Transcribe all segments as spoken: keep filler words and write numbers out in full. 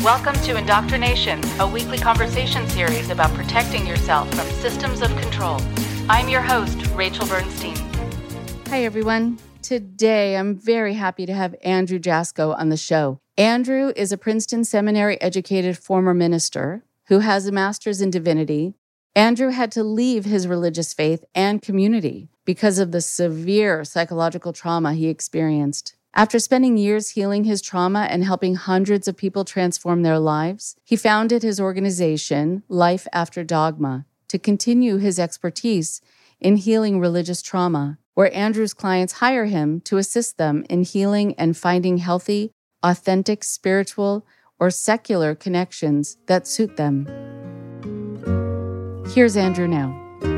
Welcome to Indoctrination, a weekly conversation series about protecting yourself from systems of control. I'm your host, Rachel Bernstein. Hi, everyone. Today, I'm very happy to have Andrew Jaczko on the show. Andrew is a Princeton Seminary-educated former minister who has a master's in divinity. Andrew had to leave his religious faith and community because of the severe psychological trauma he experienced. After spending years healing his trauma and helping hundreds of people transform their lives, he founded his organization, Life After Dogma, to continue his expertise in healing religious trauma, where Andrew's clients hire him to assist them in healing and finding healthy, authentic spiritual or secular connections that suit them. Here's Andrew now.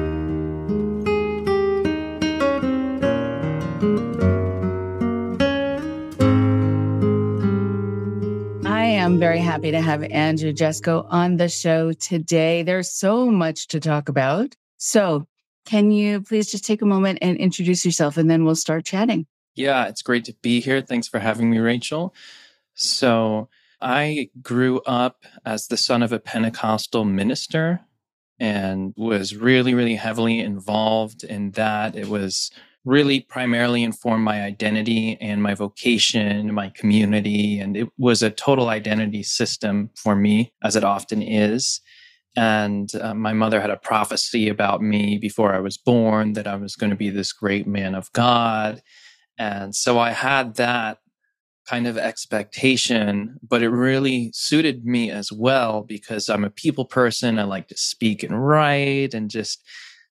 I'm very happy to have Andrew Jaczko on the show today. There's so much to talk about. So can you please just take a moment and introduce yourself, and then we'll start chatting. Yeah, it's great to be here. Thanks for having me, Rachel. So I grew up as the son of a Pentecostal minister and was really, really heavily involved in that. It was really primarily informed my identity and my vocation, my community. And it was a total identity system for me, as it often is. And uh, my mother had a prophecy about me before I was born that I was going to be this great man of God. And so I had that kind of expectation, but it really suited me as well because I'm a people person. I like to speak and write and just...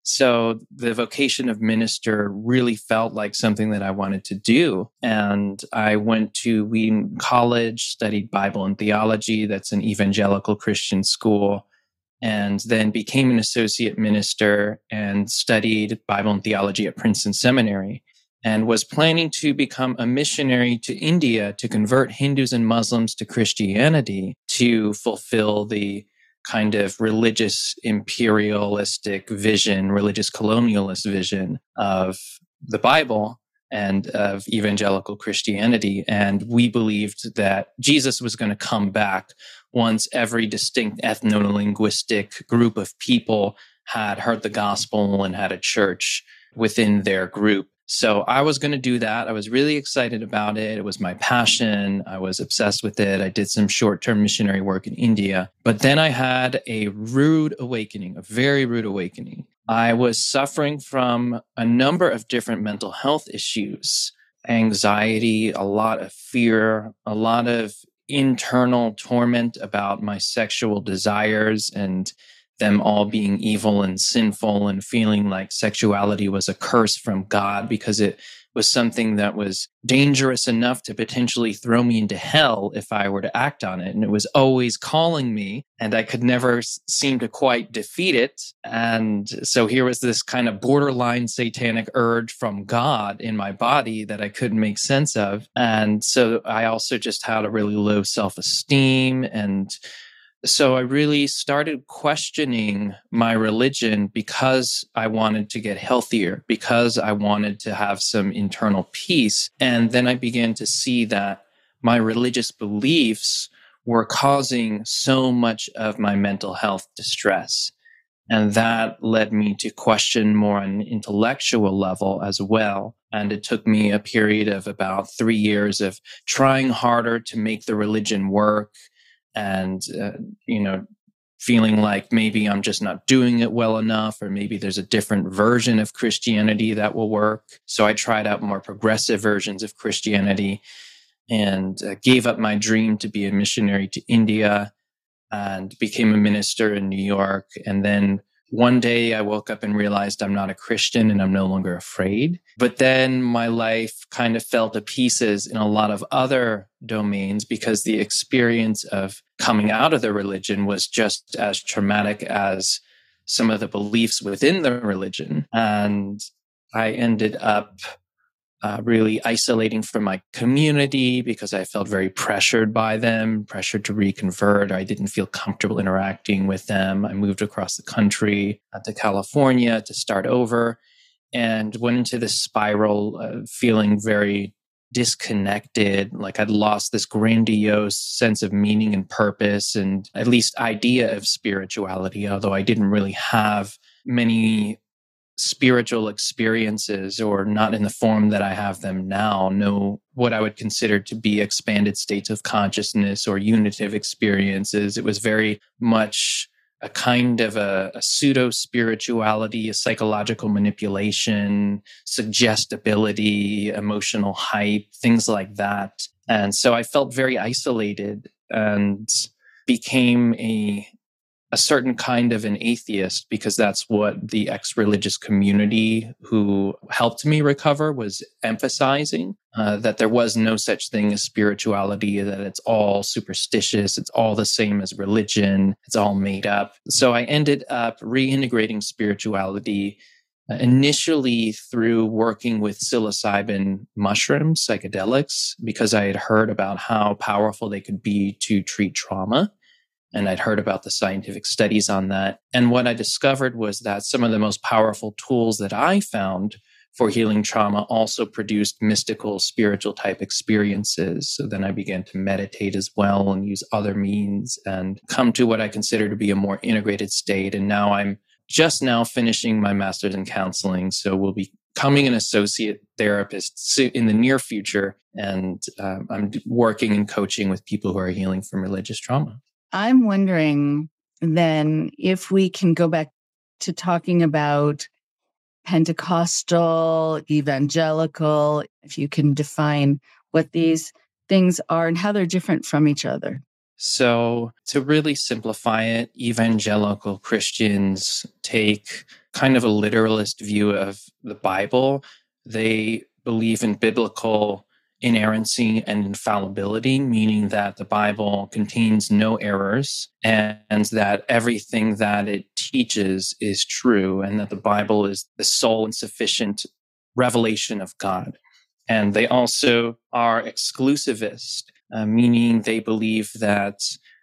So the vocation of minister really felt like something that I wanted to do. And I went to Wheaton College, studied Bible and theology. That's an evangelical Christian school. And then became an associate minister and studied Bible and theology at Princeton Seminary. And was planning to become a missionary to India to convert Hindus and Muslims to Christianity to fulfill the kind of religious imperialistic vision, religious colonialist vision of the Bible and of evangelical Christianity. And we believed that Jesus was going to come back once every distinct ethno-linguistic group of people had heard the gospel and had a church within their group. So I was going to do that. I was really excited about it. It was my passion. I was obsessed with it. I did some short-term missionary work in India. But then I had a rude awakening, a very rude awakening. I was suffering from a number of different mental health issues, anxiety, a lot of fear, a lot of internal torment about my sexual desires and them all being evil and sinful, and feeling like sexuality was a curse from God because it was something that was dangerous enough to potentially throw me into hell if I were to act on it. And it was always calling me, and I could never s- seem to quite defeat it. And so here was this kind of borderline satanic urge from God in my body that I couldn't make sense of. And so I also just had a really low self-esteem, and so I really started questioning my religion because I wanted to get healthier, because I wanted to have some internal peace. And then I began to see that my religious beliefs were causing so much of my mental health distress. And that led me to question more on an intellectual level as well. And it took me a period of about three years of trying harder to make the religion work. And, uh, you know, feeling like maybe I'm just not doing it well enough, or maybe there's a different version of Christianity that will work. So I tried out more progressive versions of Christianity and uh, gave up my dream to be a missionary to India and became a minister in New York. And then one day I woke up and realized I'm not a Christian and I'm no longer afraid. But then my life kind of fell to pieces in a lot of other domains because the experience of coming out of the religion was just as traumatic as some of the beliefs within the religion. And I ended up Uh, really isolating from my community because I felt very pressured by them, pressured to reconvert. I didn't feel comfortable interacting with them. I moved across the country uh, to California to start over and went into this spiral, uh, feeling very disconnected, like I'd lost this grandiose sense of meaning and purpose and at least idea of spirituality, although I didn't really have many spiritual experiences, or not in the form that I have them now, no what I would consider to be expanded states of consciousness or unitive experiences. It was very much a kind of a, a pseudo-spirituality, a psychological manipulation, suggestibility, emotional hype, things like that. And so I felt very isolated and became a a certain kind of an atheist, because that's what the ex-religious community who helped me recover was emphasizing, uh, that there was no such thing as spirituality, that it's all superstitious, it's all the same as religion, it's all made up. So I ended up reintegrating spirituality uh, initially through working with psilocybin mushrooms, psychedelics, because I had heard about how powerful they could be to treat trauma. And I'd heard about the scientific studies on that. And what I discovered was that some of the most powerful tools that I found for healing trauma also produced mystical, spiritual type experiences. So then I began to meditate as well and use other means and come to what I consider to be a more integrated state. And now I'm just now finishing my master's in counseling. So we'll be becoming an associate therapist in the near future. And um, I'm working and coaching with people who are healing from religious trauma. I'm wondering then if we can go back to talking about Pentecostal, evangelical, if you can define what these things are and how they're different from each other. So to really simplify it, evangelical Christians take kind of a literalist view of the Bible. They believe in biblical inerrancy and infallibility, meaning that the Bible contains no errors and that everything that it teaches is true, and that the Bible is the sole and sufficient revelation of God. And they also are exclusivist, uh, meaning they believe that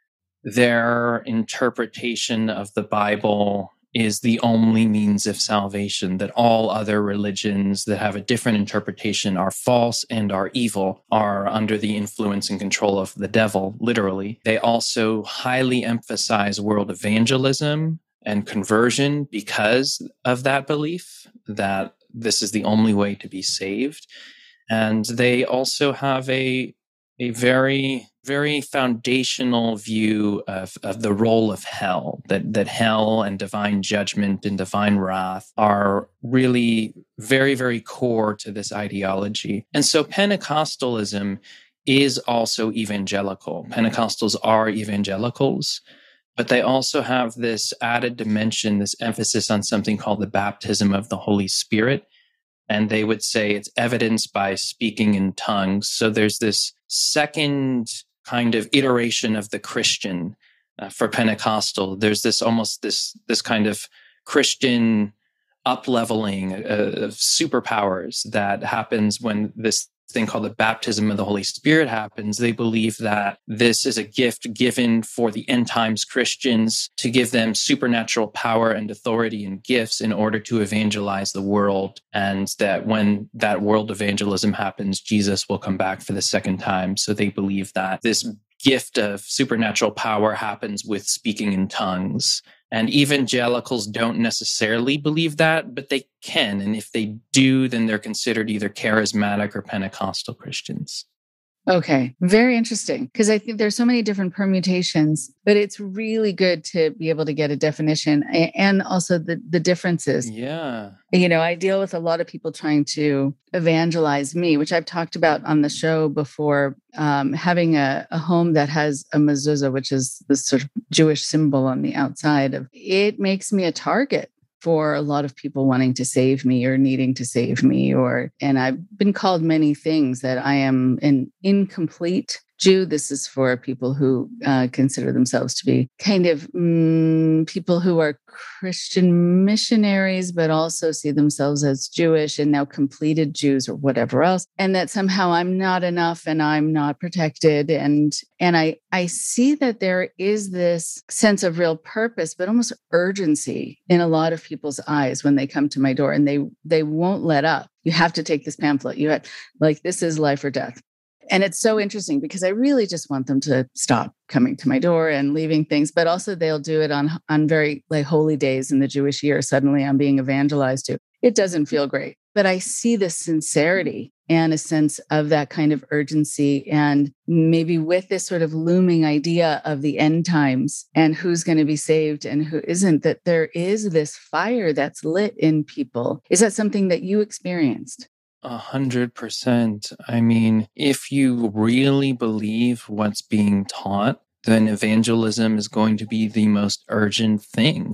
their interpretation of the Bible is the only means of salvation, that all other religions that have a different interpretation are false and are evil, are under the influence and control of the devil, literally. They also highly emphasize world evangelism and conversion because of that belief, that this is the only way to be saved. And they also have a a very, very foundational view of, of the role of hell, that, that hell and divine judgment and divine wrath are really very, very core to this ideology. And so Pentecostalism is also evangelical. Pentecostals are evangelicals, but they also have this added dimension, this emphasis on something called the baptism of the Holy Spirit. And they would say it's evidenced by speaking in tongues. So there's this second kind of iteration of the Christian uh, for Pentecostal. There's this almost this this kind of Christian up-leveling uh, of superpowers that happens when this thing called the baptism of the Holy Spirit happens. They believe that this is a gift given for the end times Christians to give them supernatural power and authority and gifts in order to evangelize the world. And that when that world evangelism happens, Jesus will come back for the second time. So they believe that this gift of supernatural power happens with speaking in tongues. And evangelicals don't necessarily believe that, but they can. And if they do, then they're considered either charismatic or Pentecostal Christians. Okay, very interesting, because I think there's so many different permutations, but it's really good to be able to get a definition and also the, the differences. Yeah. You know, I deal with a lot of people trying to evangelize me, which I've talked about on the show before, um, having a, a home that has a mezuzah, which is this sort of Jewish symbol on the outside of it, makes me a target for a lot of people wanting to save me or needing to save me, or, and I've been called many things, that I am an incomplete Jew. This is for people who uh, consider themselves to be kind of mm, people who are Christian missionaries, but also see themselves as Jewish and now completed Jews or whatever else. And that somehow I'm not enough and I'm not protected. And, and I, I see that there is this sense of real purpose, but almost urgency in a lot of people's eyes when they come to my door, and they, they won't let up. You have to take this pamphlet. You have, like, this is life or death. And it's so interesting because I really just want them to stop coming to my door and leaving things, but also they'll do it on, on very like holy days in the Jewish year. Suddenly I'm being evangelized to. It doesn't feel great, but I see the sincerity and a sense of that kind of urgency. And maybe with this sort of looming idea of the end times and who's going to be saved and who isn't, that there is this fire that's lit in people. Is that something that you experienced? A hundred percent. I mean, if you really believe what's being taught, then evangelism is going to be the most urgent thing.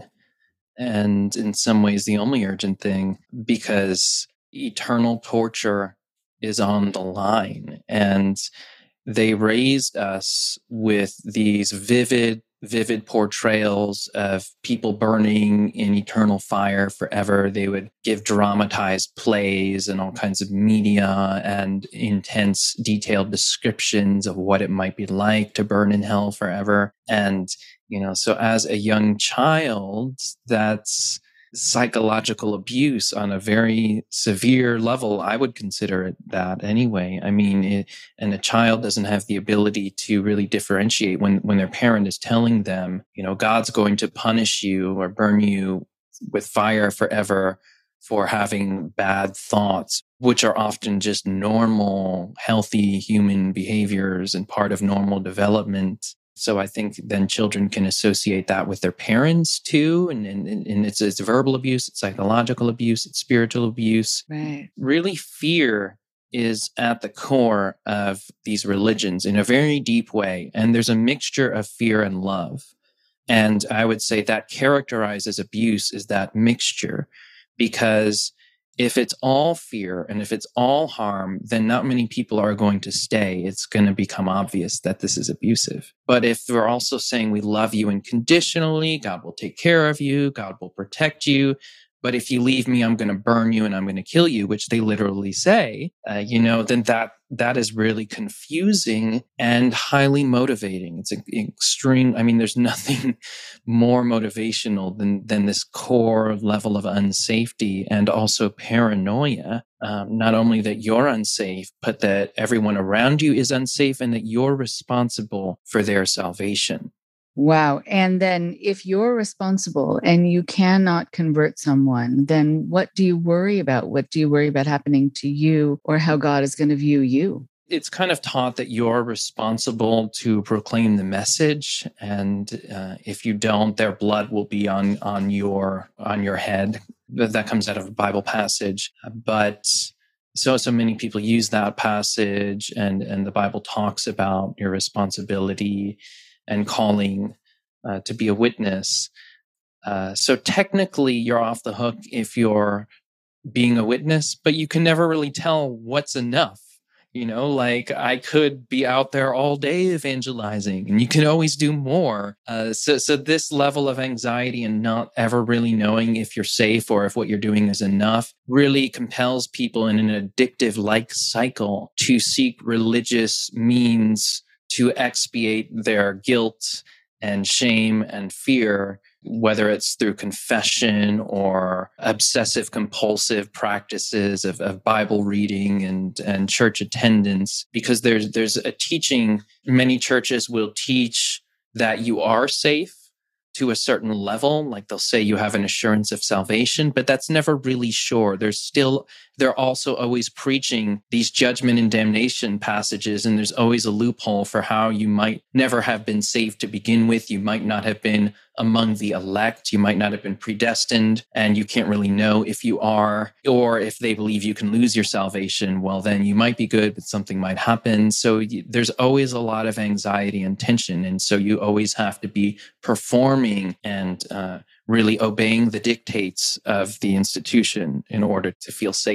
And in some ways, the only urgent thing, because eternal torture is on the line. And they raised us with these vivid, vivid portrayals of people burning in eternal fire forever. They would give dramatized plays and all kinds of media and intense, detailed descriptions of what it might be like to burn in hell forever. And, you know, so as a young child, that's psychological abuse on a very severe level. I would consider it that anyway. I mean, it, and a child doesn't have the ability to really differentiate when, when their parent is telling them, you know, God's going to punish you or burn you with fire forever for having bad thoughts, which are often just normal, healthy human behaviors and part of normal development. So I think then children can associate that with their parents too. And, and, and it's, it's verbal abuse, it's psychological abuse, it's spiritual abuse. Right. Really, fear is at the core of these religions in a very deep way. And there's a mixture of fear and love. And I would say that characterizes abuse is that mixture, because if it's all fear and if it's all harm, then not many people are going to stay. It's going to become obvious that this is abusive. But if we're also saying we love you unconditionally, God will take care of you, God will protect you, but if you leave me, I'm going to burn you and I'm going to kill you, which they literally say, uh, you know, then that that is really confusing and highly motivating. It's an extreme. I mean, there's nothing more motivational than than this core level of unsafety and also paranoia. Um, not only that you're unsafe, but that everyone around you is unsafe and that you're responsible for their salvation. Wow. And then if you're responsible and you cannot convert someone, then what do you worry about? What do you worry about happening to you or how God is going to view you? It's kind of taught that you're responsible to proclaim the message. And uh, if you don't, their blood will be on, on your, on your head. That comes out of a Bible passage. But so, so many people use that passage, and, and the Bible talks about your responsibility and calling uh, to be a witness. Uh, so technically, you're off the hook if you're being a witness, but you can never really tell what's enough. You know, like I could be out there all day evangelizing, and you can always do more. Uh, so, so this level of anxiety and not ever really knowing if you're safe or if what you're doing is enough really compels people in an addictive-like cycle to seek religious means to expiate their guilt and shame and fear, whether it's through confession or obsessive compulsive practices of, of Bible reading and, and church attendance. Because there's, there's a teaching, many churches will teach that you are safe to a certain level, like they'll say you have an assurance of salvation, but that's never really sure. There's still, they're also always preaching these judgment and damnation passages, and there's always a loophole for how you might never have been saved to begin with. You might not have been among the elect. You might not have been predestined, and you can't really know if you are, or if they believe you can lose your salvation, well, then you might be good, but something might happen. So you, there's always a lot of anxiety and tension. And so you always have to be performing and uh, really obeying the dictates of the institution in order to feel safe.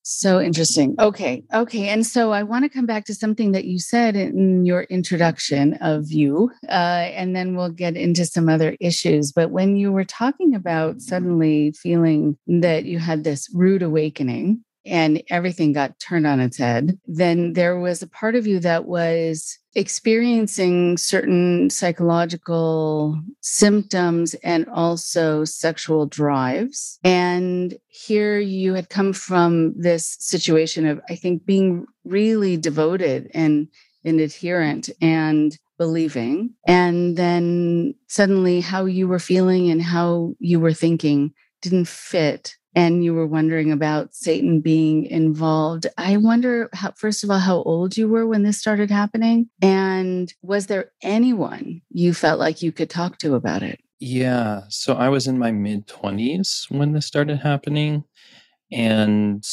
So interesting. Okay. Okay. And so I want to come back to something that you said in your introduction of you, uh, and then we'll get into some other issues. But when you were talking about suddenly feeling that you had this rude awakening and everything got turned on its head, then there was a part of you that was experiencing certain psychological symptoms and also sexual drives. And here you had come from this situation of, I think, being really devoted and, and adherent and believing. And then suddenly how you were feeling and how you were thinking didn't fit. And you were wondering about Satan being involved. I wonder, how, first of all, how old you were when this started happening? And was there anyone you felt like you could talk to about it? Yeah. So I was in my mid twenties when this started happening. And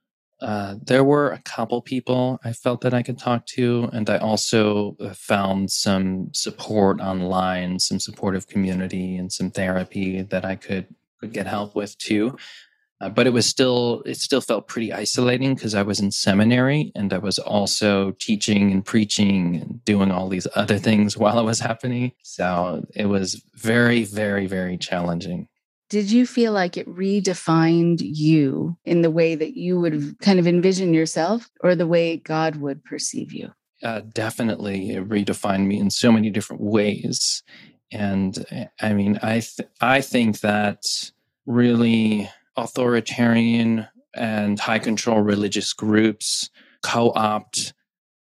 uh, there were a couple people I felt that I could talk to. And I also found some support online, some supportive community and some therapy that I could, could get help with too. Uh, but it was still, it still felt pretty isolating because I was in seminary and I was also teaching and preaching and doing all these other things while it was happening. So it was very, very, very challenging. Did you feel like it redefined you in the way that you would kind of envision yourself or the way God would perceive you? Uh, definitely, it redefined me in so many different ways. And I mean, I th- I think that really authoritarian and high control religious groups co-opt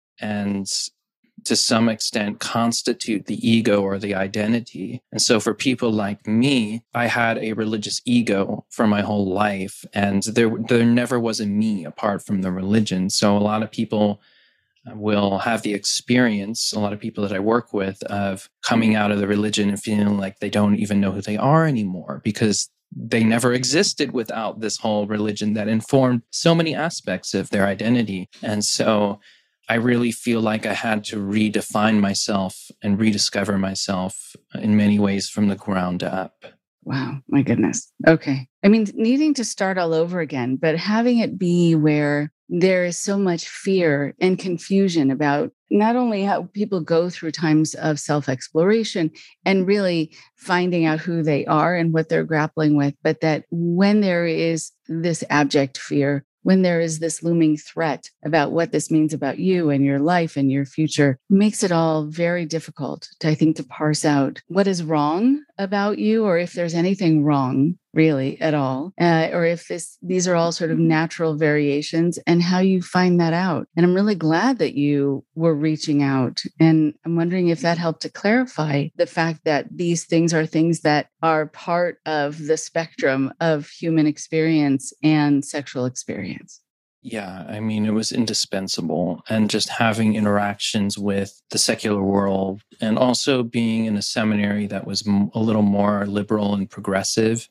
and to some extent constitute the ego or the identity. And so for people like me, I had a religious ego for my whole life, and there there never was a me apart from the religion. So a lot of people will have the experience, a lot of people that I work with, of coming out of the religion and feeling like they don't even know who they are anymore because they never existed without this whole religion that informed so many aspects of their identity. And so I really feel like I had to redefine myself and rediscover myself in many ways from the ground up. Wow, my goodness. Okay. I mean, needing to start all over again, but having it be where there is so much fear and confusion about not only how people go through times of self-exploration and really finding out who they are and what they're grappling with, but that when there is this abject fear, when there is this looming threat about what this means about you and your life and your future, makes it all very difficult to, I think, to parse out what is wrong about you, or if there's anything wrong really at all, uh, or if this these are all sort of natural variations and how you find that out. And I'm really glad that you were reaching out. And I'm wondering if that helped to clarify the fact that these things are things that are part of the spectrum of human experience and sexual experience. Yeah, I mean, it was indispensable. And just having interactions with the secular world and also being in a seminary that was m- a little more liberal and progressive.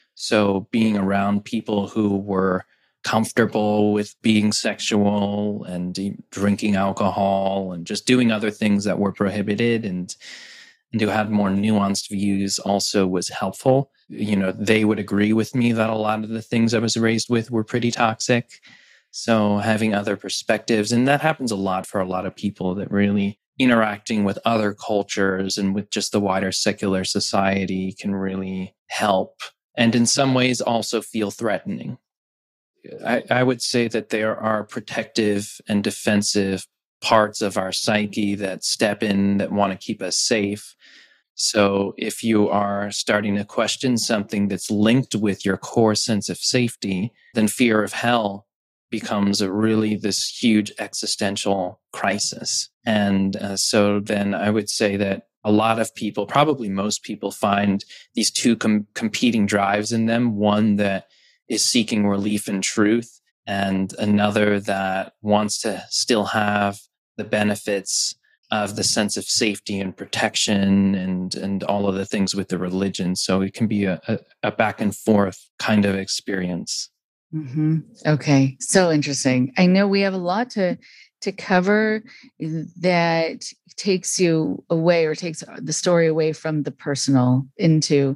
So being around people who were comfortable with being sexual and e- drinking alcohol and just doing other things that were prohibited and, and who had more nuanced views also was helpful. You know, they would agree with me that a lot of the things I was raised with were pretty toxic. So having other perspectives, and that happens a lot for a lot of people, that really interacting with other cultures and with just the wider secular society can really help. And in some ways also feel threatening. I, I would say that there are protective and defensive parts of our psyche that step in, that want to keep us safe. So if you are starting to question something that's linked with your core sense of safety, then fear of hell becomes a really this huge existential crisis. And uh, so then I would say that a lot of people, probably most people, find these two com- competing drives in them. One that is seeking relief and truth, and another that wants to still have the benefits of the sense of safety and protection and, and all of the things with the religion. So it can be a, a, a back and forth kind of experience. Mm-hmm. Okay. So interesting. I know we have a lot to, to cover that takes you away or takes the story away from the personal into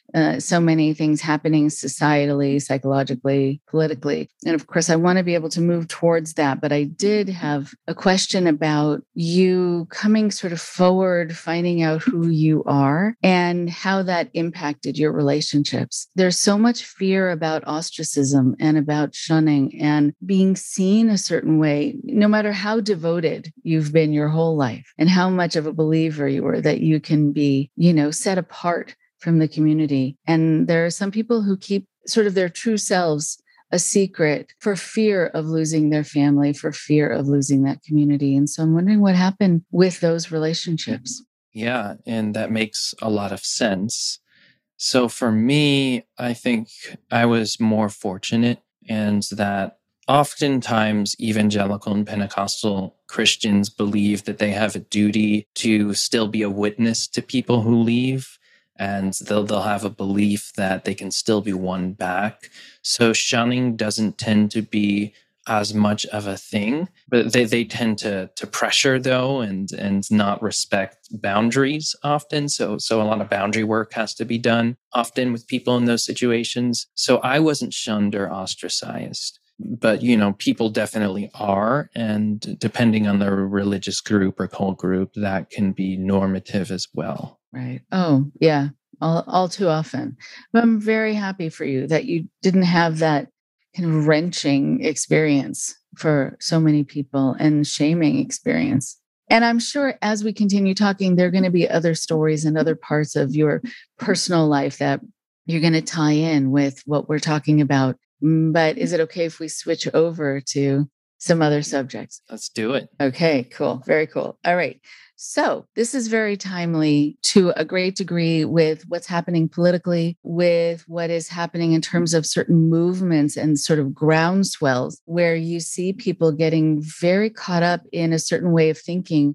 uh, so many things happening societally, psychologically, politically. And of course, I want to be able to move towards that. But I did have a question about you coming sort of forward, finding out who you are and how that impacted your relationships. There's so much fear about ostracism and about shunning and being seen a certain way, no matter how devoted you've been your whole life and how much of a believer you were, that you can be, you know, set apart from the community. And there are some people who keep sort of their true selves a secret for fear of losing their family, for fear of losing that community. And so I'm wondering what happened with those relationships. Yeah, and that makes a lot of sense. So for me, I think I was more fortunate, and that oftentimes evangelical and Pentecostal Christians believe that they have a duty to still be a witness to people who leave. And they'll they'll have a belief that they can still be won back. So shunning doesn't tend to be as much of a thing, but they, they tend to to pressure though, and and not respect boundaries often. So so a lot of boundary work has to be done often with people in those situations. So I wasn't shunned or ostracized, but you know, people definitely are, and depending on the religious group or cult group, that can be normative as well. Right. Oh, yeah. All, all too often. But I'm very happy for you that you didn't have that kind of wrenching experience for so many people and shaming experience. And I'm sure as we continue talking, there are going to be other stories and other parts of your personal life that you're going to tie in with what we're talking about. But is it okay if we switch over to some other subjects? Let's do it. Okay, cool. Very cool. All right. So this is very timely to a great degree with what's happening politically, with what is happening in terms of certain movements and sort of groundswells, where you see people getting very caught up in a certain way of thinking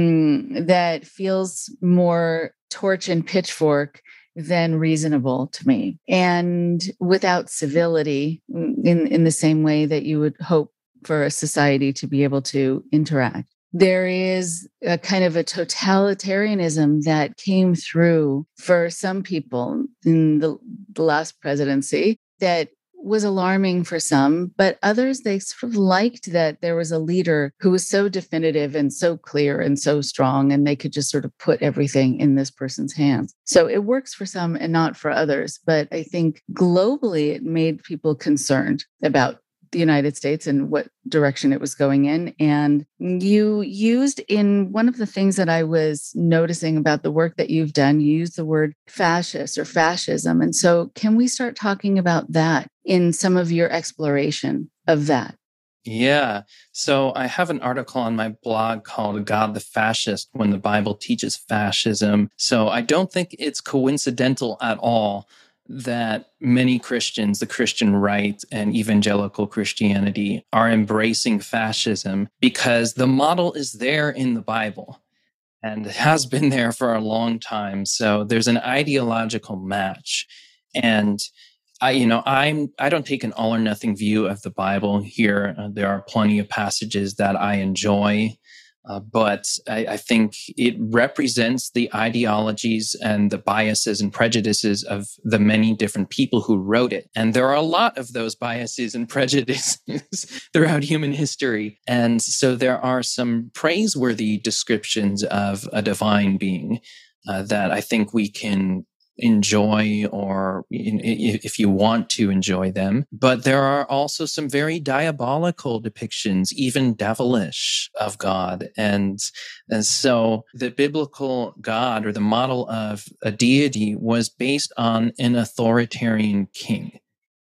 mm, that feels more torch and pitchfork than reasonable to me, and without civility in, in the same way that you would hope for a society to be able to interact. There is a kind of a totalitarianism that came through for some people in the, the last presidency that was alarming for some, but others, they sort of liked that there was a leader who was so definitive and so clear and so strong, and they could just sort of put everything in this person's hands. So it works for some and not for others. But I think globally, it made people concerned about the United States and what direction it was going in. And you used in one of the things that I was noticing about the work that you've done, you used the word fascist or fascism. And so can we start talking about that in some of your exploration of that? Yeah. So I have an article on my blog called God the Fascist, When the Bible Teaches Fascism. So I don't think it's coincidental at all that many Christians, the Christian right and evangelical Christianity, are embracing fascism because the model is there in the Bible and has been there for a long time. So there's an ideological match. And I, you know, I'm, I don't take an all or nothing view of the Bible here. Uh, there are plenty of passages that I enjoy. Uh, but I, I think it represents the ideologies and the biases and prejudices of the many different people who wrote it. And there are a lot of those biases and prejudices throughout human history. And so there are some praiseworthy descriptions of a divine being uh, that I think we can enjoy, or if you want to enjoy them. But there are also some very diabolical depictions, even devilish, of God. And, and so the biblical God, or the model of a deity, was based on an authoritarian king.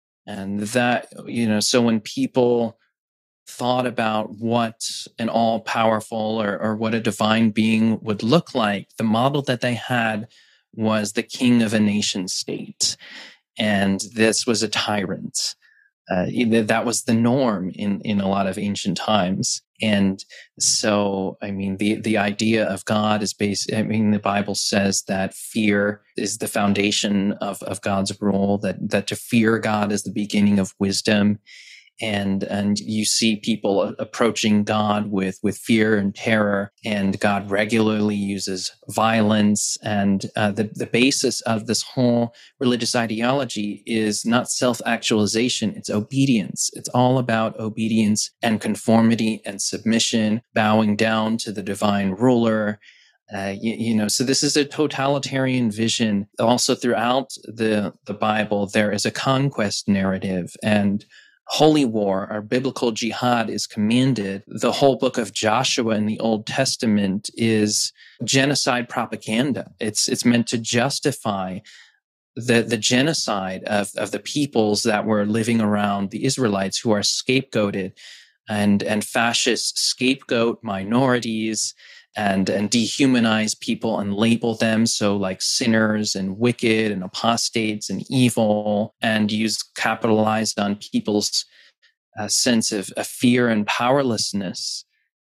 And that, you know, so when people thought about what an all-powerful or, or what a divine being would look like, the model that they had was the king of a nation state. And this was a tyrant. Uh, that was the norm in, in a lot of ancient times. And so, I mean, the, the idea of God is based, I mean, the Bible says that fear is the foundation of, of God's rule, that, that to fear God is the beginning of wisdom. And, and you see people approaching God with, with fear and terror, and God regularly uses violence. And uh, the, the basis of this whole religious ideology is not self-actualization, it's obedience. It's all about obedience and conformity and submission, bowing down to the divine ruler. Uh, you, you know, so this is a totalitarian vision. Also throughout the, the Bible, there is a conquest narrative, and holy war or biblical jihad is commanded. The whole book of Joshua in the Old Testament is genocide propaganda. It's it's meant to justify the, the genocide of, of the peoples that were living around the Israelites, who are scapegoated, and, and fascists scapegoat minorities and, and dehumanize people and label them so like sinners and wicked and apostates and evil, and use capitalized on people's uh, sense of, of fear and powerlessness.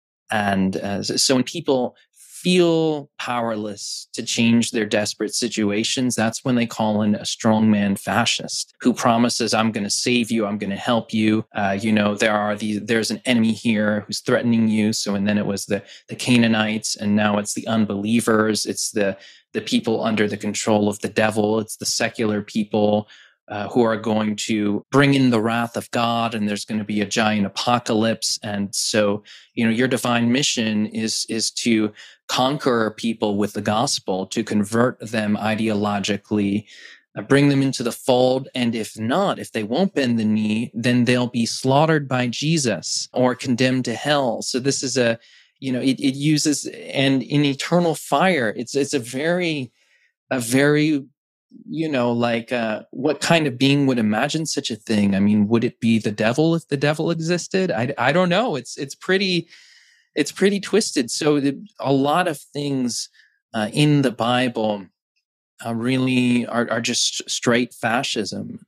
And uh, so when people feel powerless to change their desperate situations, that's when they call in a strongman fascist who promises, I'm going to save you, I'm going to help you. Uh, you know, there are these, there's an enemy here who's threatening you. So, and then it was the, the Canaanites, and now it's the unbelievers. It's the, the people under the control of the devil. It's the secular people uh, who are going to bring in the wrath of God, and there's going to be a giant apocalypse. And so, you know, your divine mission is, is to conquer people with the gospel, to convert them ideologically, uh, bring them into the fold. And if not, if they won't bend the knee, then they'll be slaughtered by Jesus or condemned to hell. So this is a, you know, it, it uses, and in eternal fire, it's, it's a very, a very, you know, like, uh, what kind of being would imagine such a thing? I mean, would it be the devil if the devil existed? I, I don't know. It's, it's pretty, It's pretty twisted. So the, a lot of things uh, in the Bible uh, really are, are just straight fascism,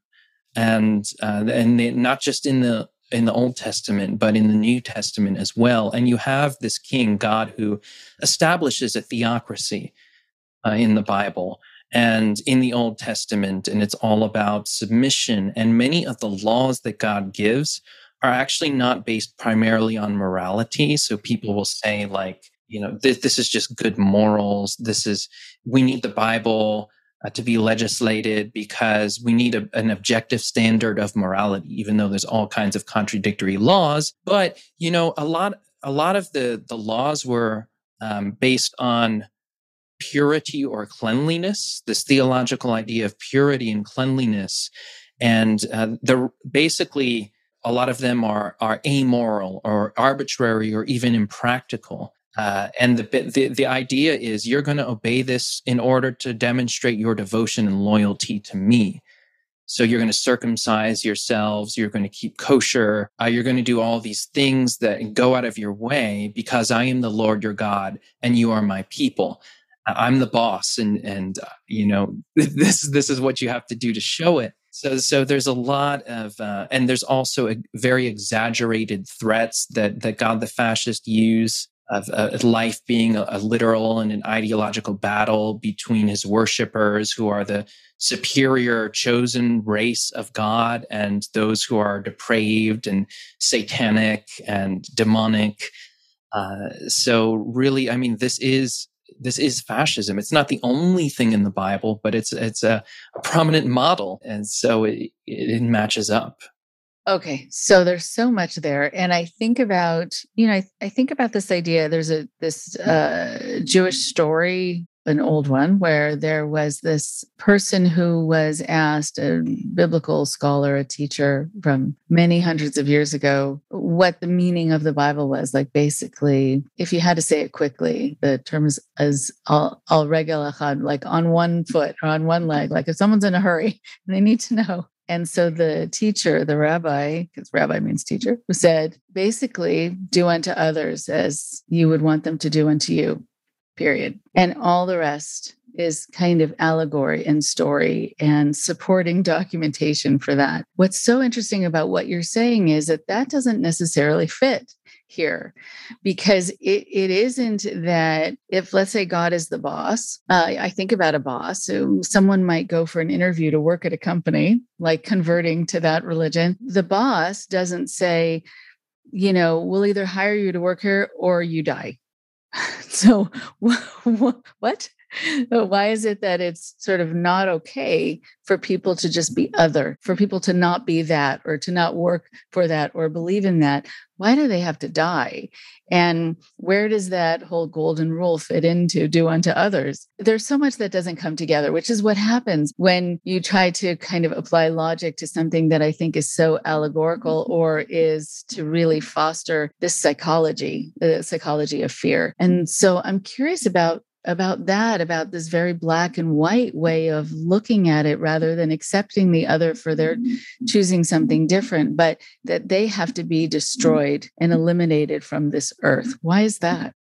and uh, and they, not just in the in the Old Testament, but in the New Testament as well. And you have this king, God, who establishes a theocracy uh, in the Bible and in the Old Testament, and it's all about submission. And many of the laws that God gives are actually not based primarily on morality. So people will say, like, you know, this, this is just good morals. This is, we need the Bible uh, to be legislated because we need a, an objective standard of morality, even though there's all kinds of contradictory laws. But, you know, a lot, a lot of the, the laws were um, based on purity or cleanliness, this theological idea of purity and cleanliness. And uh, the basically, a lot of them are are amoral or arbitrary or even impractical. Uh, and the, the the idea is you're going to obey this in order to demonstrate your devotion and loyalty to me. So you're going to circumcise yourselves. You're going to keep kosher. Uh, you're going to do all these things that go out of your way because I am the Lord your God and you are my people. I'm the boss, and and uh, you know this this is what you have to do to show it. So so there's a lot of uh, and there's also a very exaggerated threats that that God the fascist use of uh, life being a, a literal and an ideological battle between his worshipers, who are the superior chosen race of God, and those who are depraved and satanic and demonic. Uh, so really, I mean, this is. This is fascism. It's not the only thing in the Bible, but it's it's a, a prominent model, and so it, it matches up. Okay, so there's so much there, and I think about you know I, I think about this idea. There's a this uh, Jewish story, an old one, where there was this person who was asked, a biblical scholar, a teacher from many hundreds of years ago, what the meaning of the Bible was. Like, basically, if you had to say it quickly, the term is as al regel echad, like on one foot or on one leg, like if someone's in a hurry and they need to know. And so the teacher, the rabbi, because rabbi means teacher, said, basically, do unto others as you would want them to do unto you. Period. And all the rest is kind of allegory and story and supporting documentation for that. What's so interesting about what you're saying is that that doesn't necessarily fit here, because it, it isn't that if, let's say, God is the boss, uh, I think about a boss. So someone might go for an interview to work at a company, like converting to that religion. The boss doesn't say, you know, we'll either hire you to work here or you die. So what? Why is it that it's sort of not okay for people to just be other, for people to not be that, or to not work for that, or believe in that? Why do they have to die? And where does that whole golden rule fit into do unto others? There's so much that doesn't come together, which is what happens when you try to kind of apply logic to something that I think is so allegorical, or is to really foster this psychology, the psychology of fear. And so I'm curious about about that, about this very black and white way of looking at it, rather than accepting the other for their choosing something different, but that they have to be destroyed and eliminated from this earth. Why is that?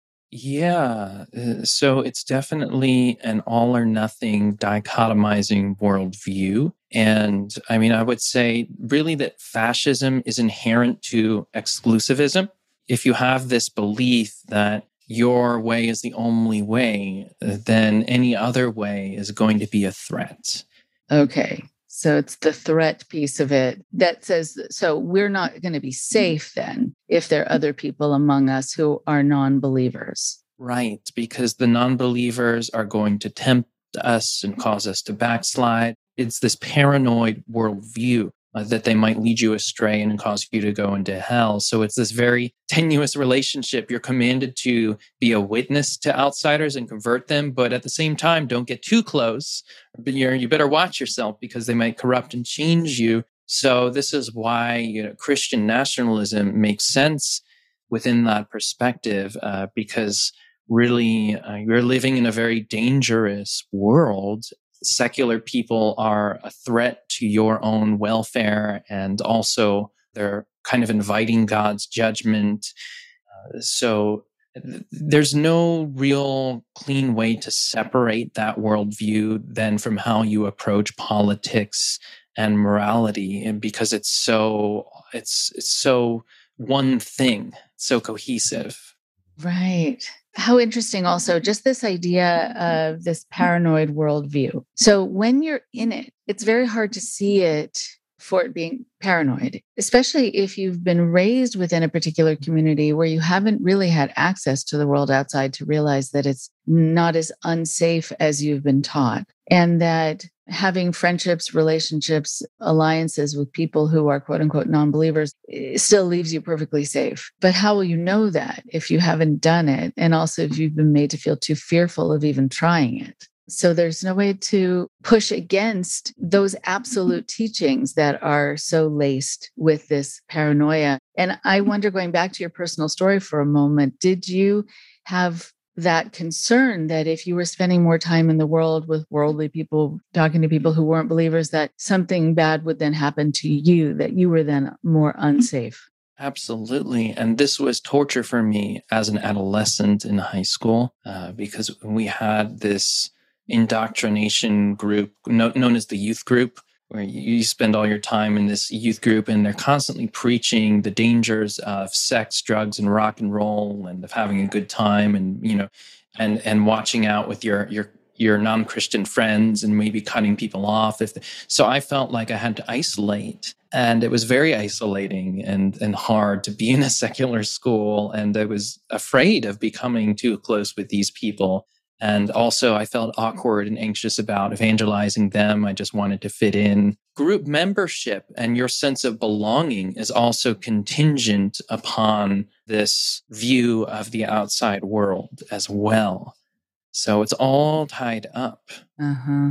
Yeah. uh, So it's definitely an all or nothing dichotomizing worldview. And I mean, I would say really that fascism is inherent to exclusivism. If you have this belief that your way is the only way, then any other way is going to be a threat. Okay. So it's the threat piece of it that says, so we're not going to be safe then if there are other people among us who are non-believers. Right, because the non-believers are going to tempt us and cause us to backslide. It's this paranoid worldview uh, that they might lead you astray and cause you to go into hell. So it's this very tenuous relationship. You're commanded to be a witness to outsiders and convert them, but at the same time, don't get too close. But you're, you better watch yourself because they might corrupt and change you. So this is why, you know, Christian nationalism makes sense within that perspective, uh, because really uh, you're living in a very dangerous world. Secular people are a threat to your own welfare, and also they're kind of inviting God's judgment. Uh, so th- there's no real clean way to separate that worldview then from how you approach politics and morality, and because it's so it's it's so one thing, so cohesive. Right. How interesting also, just this idea of this paranoid worldview. So when you're in it, it's very hard to see it for it being paranoid, especially if you've been raised within a particular community where you haven't really had access to the world outside to realize that it's not as unsafe as you've been taught. And that having friendships, relationships, alliances with people who are quote unquote non-believers still leaves you perfectly safe. But how will you know that if you haven't done it? And also if you've been made to feel too fearful of even trying it. So there's no way to push against those absolute teachings that are so laced with this paranoia. And I wonder, going back to your personal story for a moment, did you have that concern that if you were spending more time in the world with worldly people, talking to people who weren't believers, that something bad would then happen to you, that you were then more unsafe? Absolutely. And this was torture for me as an adolescent in high school, uh, because we had this indoctrination group no, known as the youth group, where you spend all your time in this youth group and they're constantly preaching the dangers of sex, drugs, and rock and roll, and of having a good time, and, you know, and, and watching out with your, your, your non-Christian friends and maybe cutting people off. If the, so I felt like I had to isolate, and it was very isolating and, and hard to be in a secular school. And I was afraid of becoming too close with these people. And also, I felt awkward and anxious about evangelizing them. I just wanted to fit in. Group membership and your sense of belonging is also contingent upon this view of the outside world as well. So it's all tied up. Uh-huh.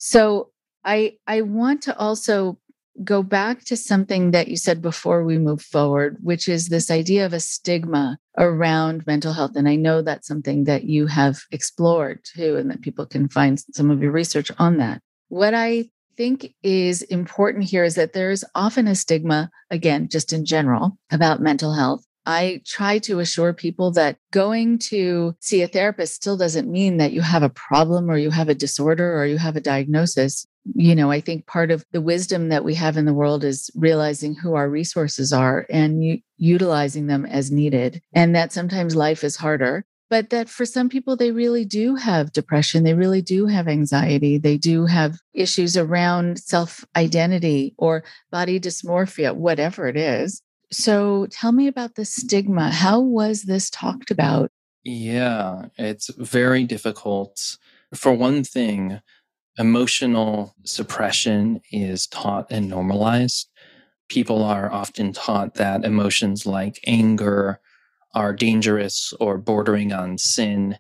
So I I want to also go back to something that you said before we move forward, which is this idea of a stigma around mental health. And I know that's something that you have explored too, and that people can find some of your research on that. What I think is important here is that there is often a stigma, again, just in general, about mental health. I try to assure people that going to see a therapist still doesn't mean that you have a problem or you have a disorder or you have a diagnosis. You know, I think part of the wisdom that we have in the world is realizing who our resources are and u- utilizing them as needed. And that sometimes life is harder, but that for some people, they really do have depression. They really do have anxiety. They do have issues around self-identity or body dysmorphia, whatever it is. So tell me about the stigma. How was this talked about? Yeah, it's very difficult. For one thing, emotional suppression is taught and normalized. People are often taught that emotions like anger are dangerous or bordering on sin,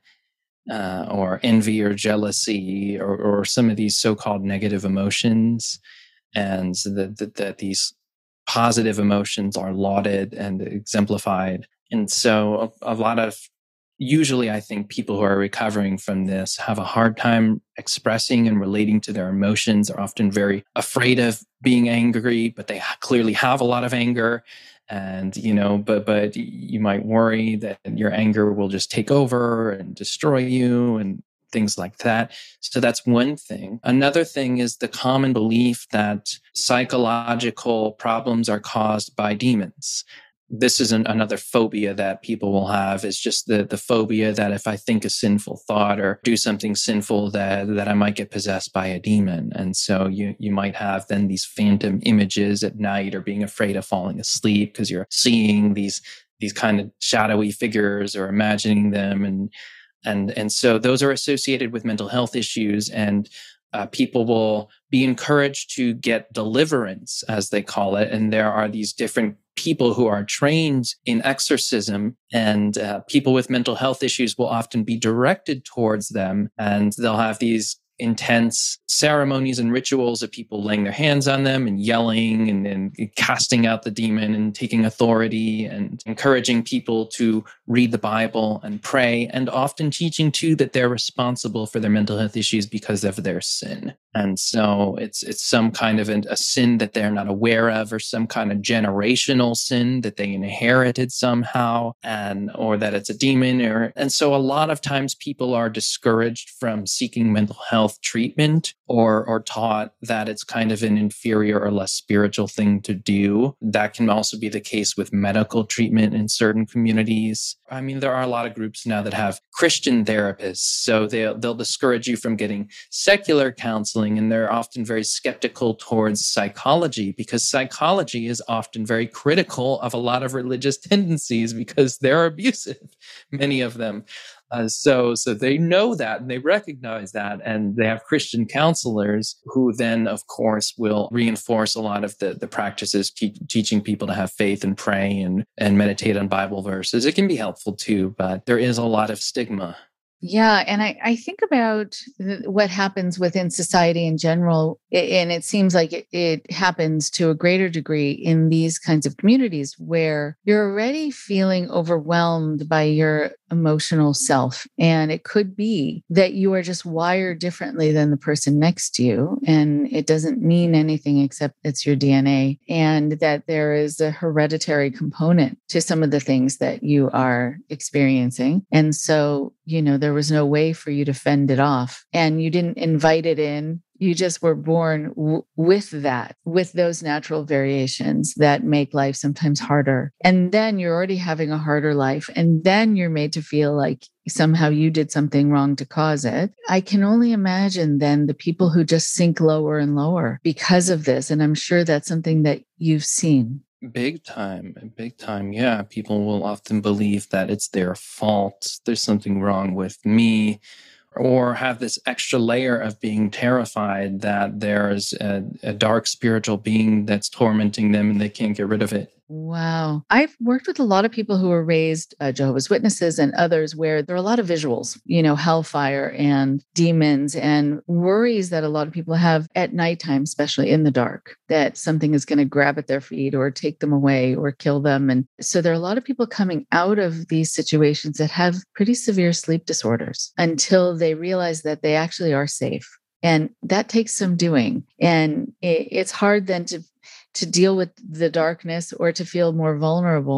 uh, or envy or jealousy, or, or some of these so-called negative emotions, and that, that, that these positive emotions are lauded and exemplified. And so a, a lot of, usually I think people who are recovering from this have a hard time expressing and relating to their emotions. They're often very afraid of being angry, but they clearly have a lot of anger. And, you know, but, but you might worry that your anger will just take over and destroy you and things like that. So that's one thing. Another thing is the common belief that psychological problems are caused by demons. This is an, another phobia that people will have, is just the, the phobia that if I think a sinful thought or do something sinful, that, that I might get possessed by a demon. And so you, you might have then these phantom images at night, or being afraid of falling asleep because you're seeing these, these kind of shadowy figures or imagining them. And And and so those are associated with mental health issues, and uh, people will be encouraged to get deliverance, as they call it. And there are these different people who are trained in exorcism, and uh, people with mental health issues will often be directed towards them, and they'll have these intense ceremonies and rituals of people laying their hands on them and yelling and then casting out the demon and taking authority and encouraging people to read the Bible and pray, and often teaching too that they're responsible for their mental health issues because of their sin. And so it's it's some kind of an, a sin that they're not aware of, or some kind of generational sin that they inherited somehow, and or that it's a demon. Or and so a lot of times people are discouraged from seeking mental health treatment, or or taught that it's kind of an inferior or less spiritual thing to do. That can also be the case with medical treatment in certain communities. I mean, there are a lot of groups now that have Christian therapists, so they'll they'll discourage you from getting secular counseling. And they're often very skeptical towards psychology, because psychology is often very critical of a lot of religious tendencies because they're abusive, many of them. Uh, so, so they know that and they recognize that, and they have Christian counselors who then, of course, will reinforce a lot of the, the practices, te- teaching people to have faith and pray and, and meditate on Bible verses. It can be helpful too, but there is a lot of stigma. Yeah. And I, I think about th- what happens within society in general, and it seems like it, it happens to a greater degree in these kinds of communities where you're already feeling overwhelmed by your emotional self. And it could be that you are just wired differently than the person next to you. And it doesn't mean anything except it's your D N A, and that there is a hereditary component to some of the things that you are experiencing. And so, you know, there was no way for you to fend it off, and you didn't invite it in. You just were born w- with that, with those natural variations that make life sometimes harder. And then you're already having a harder life. And then you're made to feel like somehow you did something wrong to cause it. I can only imagine then the people who just sink lower and lower because of this. And I'm sure that's something that you've seen. Big time, big time. Yeah, people will often believe that it's their fault. There's something wrong with me, or have this extra layer of being terrified that there's a, a dark spiritual being that's tormenting them and they can't get rid of it. Wow. I've worked with a lot of people who were raised uh, Jehovah's Witnesses and others where there are a lot of visuals, you know, hellfire and demons and worries that a lot of people have at nighttime, especially in the dark, that something is going to grab at their feet or take them away or kill them. And so there are a lot of people coming out of these situations that have pretty severe sleep disorders until they realize that they actually are safe. And that takes some doing. And it, it's hard then to to deal with the darkness or to feel more vulnerable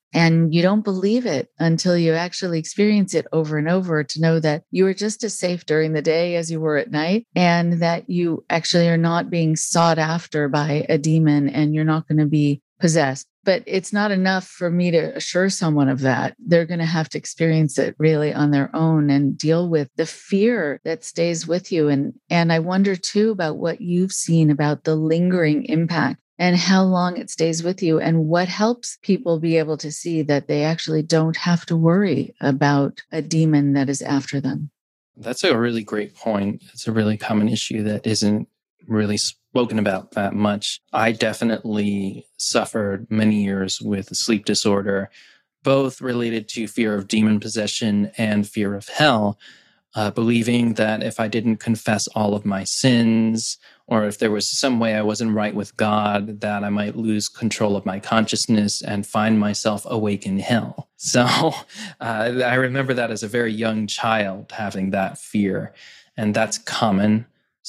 And you don't believe it until you actually experience it over and over, to know that you are just as safe during the day as you were at night, and that you actually are not being sought after by a demon and you're not going to be possessed. But it's not enough for me to assure someone of that. They're going to have to experience it really on their own and deal with the fear that stays with you. And, and I wonder too about what you've seen about the lingering impact and how long it stays with you, and what helps people be able to see that they actually don't have to worry about a demon that is after them. That's a really great point. It's a really common issue that isn't really spoken about that much. I definitely suffered many years with a sleep disorder, both related to fear of demon possession and fear of hell. Uh, believing that if I didn't confess all of my sins, or if there was some way I wasn't right with God, that I might lose control of my consciousness and find myself awake in hell. So uh, I remember that as a very young child, having that fear, and that's common.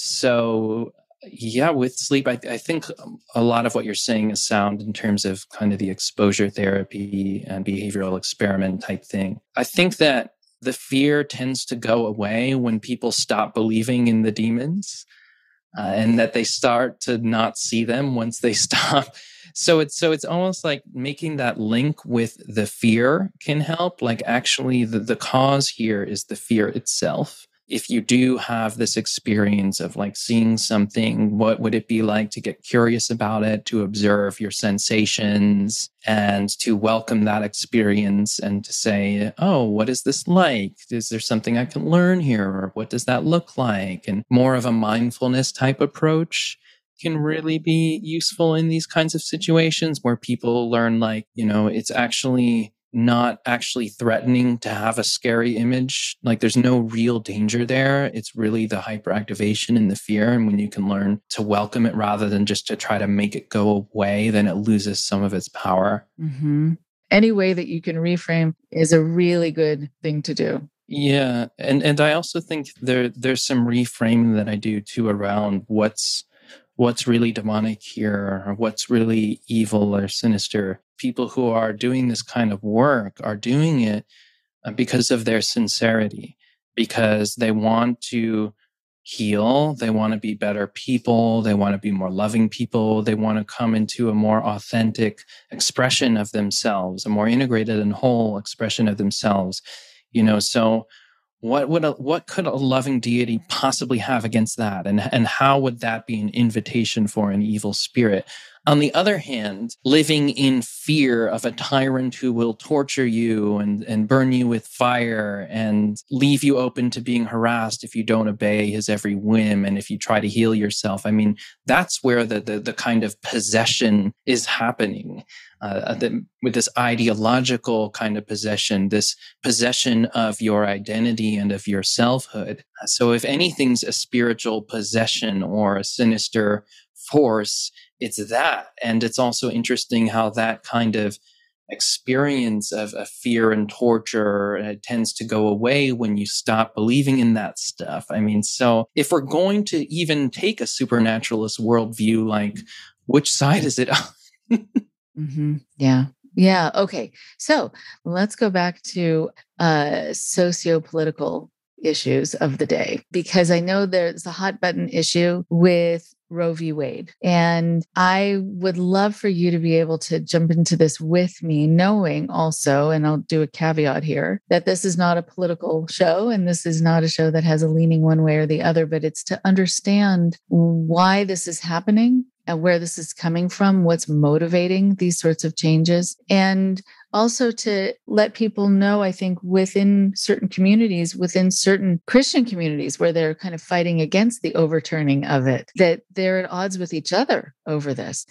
So yeah, with sleep, I, I think a lot of what you're saying is sound in terms of kind of the exposure therapy and behavioral experiment type thing. I think that the fear tends to go away when people stop believing in the demons, uh, and that they start to not see them once they stop. So it's so it's almost like making that link with the fear can help. Like actually the, the cause here is the fear itself. If you do have this experience of like seeing something, what would it be like to get curious about it, to observe your sensations and to welcome that experience and to say, oh, what is this like? Is there something I can learn here? Or what does that look like? And more of a mindfulness type approach can really be useful in these kinds of situations where people learn like, you know, it's actually not actually threatening to have a scary image. Like there's no real danger there. It's really the hyperactivation and the fear. And when you can learn to welcome it rather than just to try to make it go away, then it loses some of its power. Mm-hmm. Any way that you can reframe is a really good thing to do. Yeah. And and I also think there there's some reframing that I do too around what's what's really demonic here, or what's really evil or sinister. People who are doing this kind of work are doing it because of their sincerity, because they want to heal, they want to be better people, they want to be more loving people, they want to come into a more authentic expression of themselves, a more integrated and whole expression of themselves. You know, so What would a, what could a loving deity possibly have against that? And, and how would that be an invitation for an evil spirit? On the other hand, living in fear of a tyrant who will torture you and, and burn you with fire and leave you open to being harassed if you don't obey his every whim and if you try to heal yourself. I mean, that's where the, the, the kind of possession is happening. Uh, the, with this ideological kind of possession, this possession of your identity and of your selfhood. So if anything's a spiritual possession or a sinister force, it's that. And it's also interesting how that kind of experience of, of fear and torture uh, tends to go away when you stop believing in that stuff. I mean, so if we're going to even take a supernaturalist worldview, like, which side is it on? Mm-hmm. Yeah. Yeah. Okay. So let's go back to uh, socio-political issues of the day, because I know there's a hot button issue with Roe v. Wade. And I would love for you to be able to jump into this with me, knowing also, and I'll do a caveat here, that this is not a political show and this is not a show that has a leaning one way or the other, but it's to understand why this is happening and where this is coming from, what's motivating these sorts of changes. And also to let people know, I think, within certain communities, within certain Christian communities where they're kind of fighting against the overturning of it, that they're at odds with each other over this.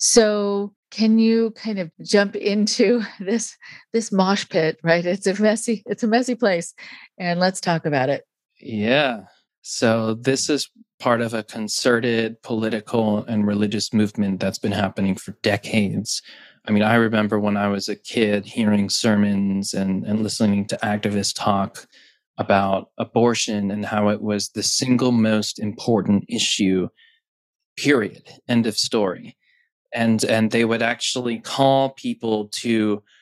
So can you kind of jump into this, this mosh pit, right? It's a messy, it's a messy place. And let's talk about it. Yeah. So this is part of a concerted political and religious movement that's been happening for decades. I mean, I remember when I was a kid hearing sermons and, and listening to activists talk about abortion and how it was the single most important issue, period, end of story. And, and they would actually call people to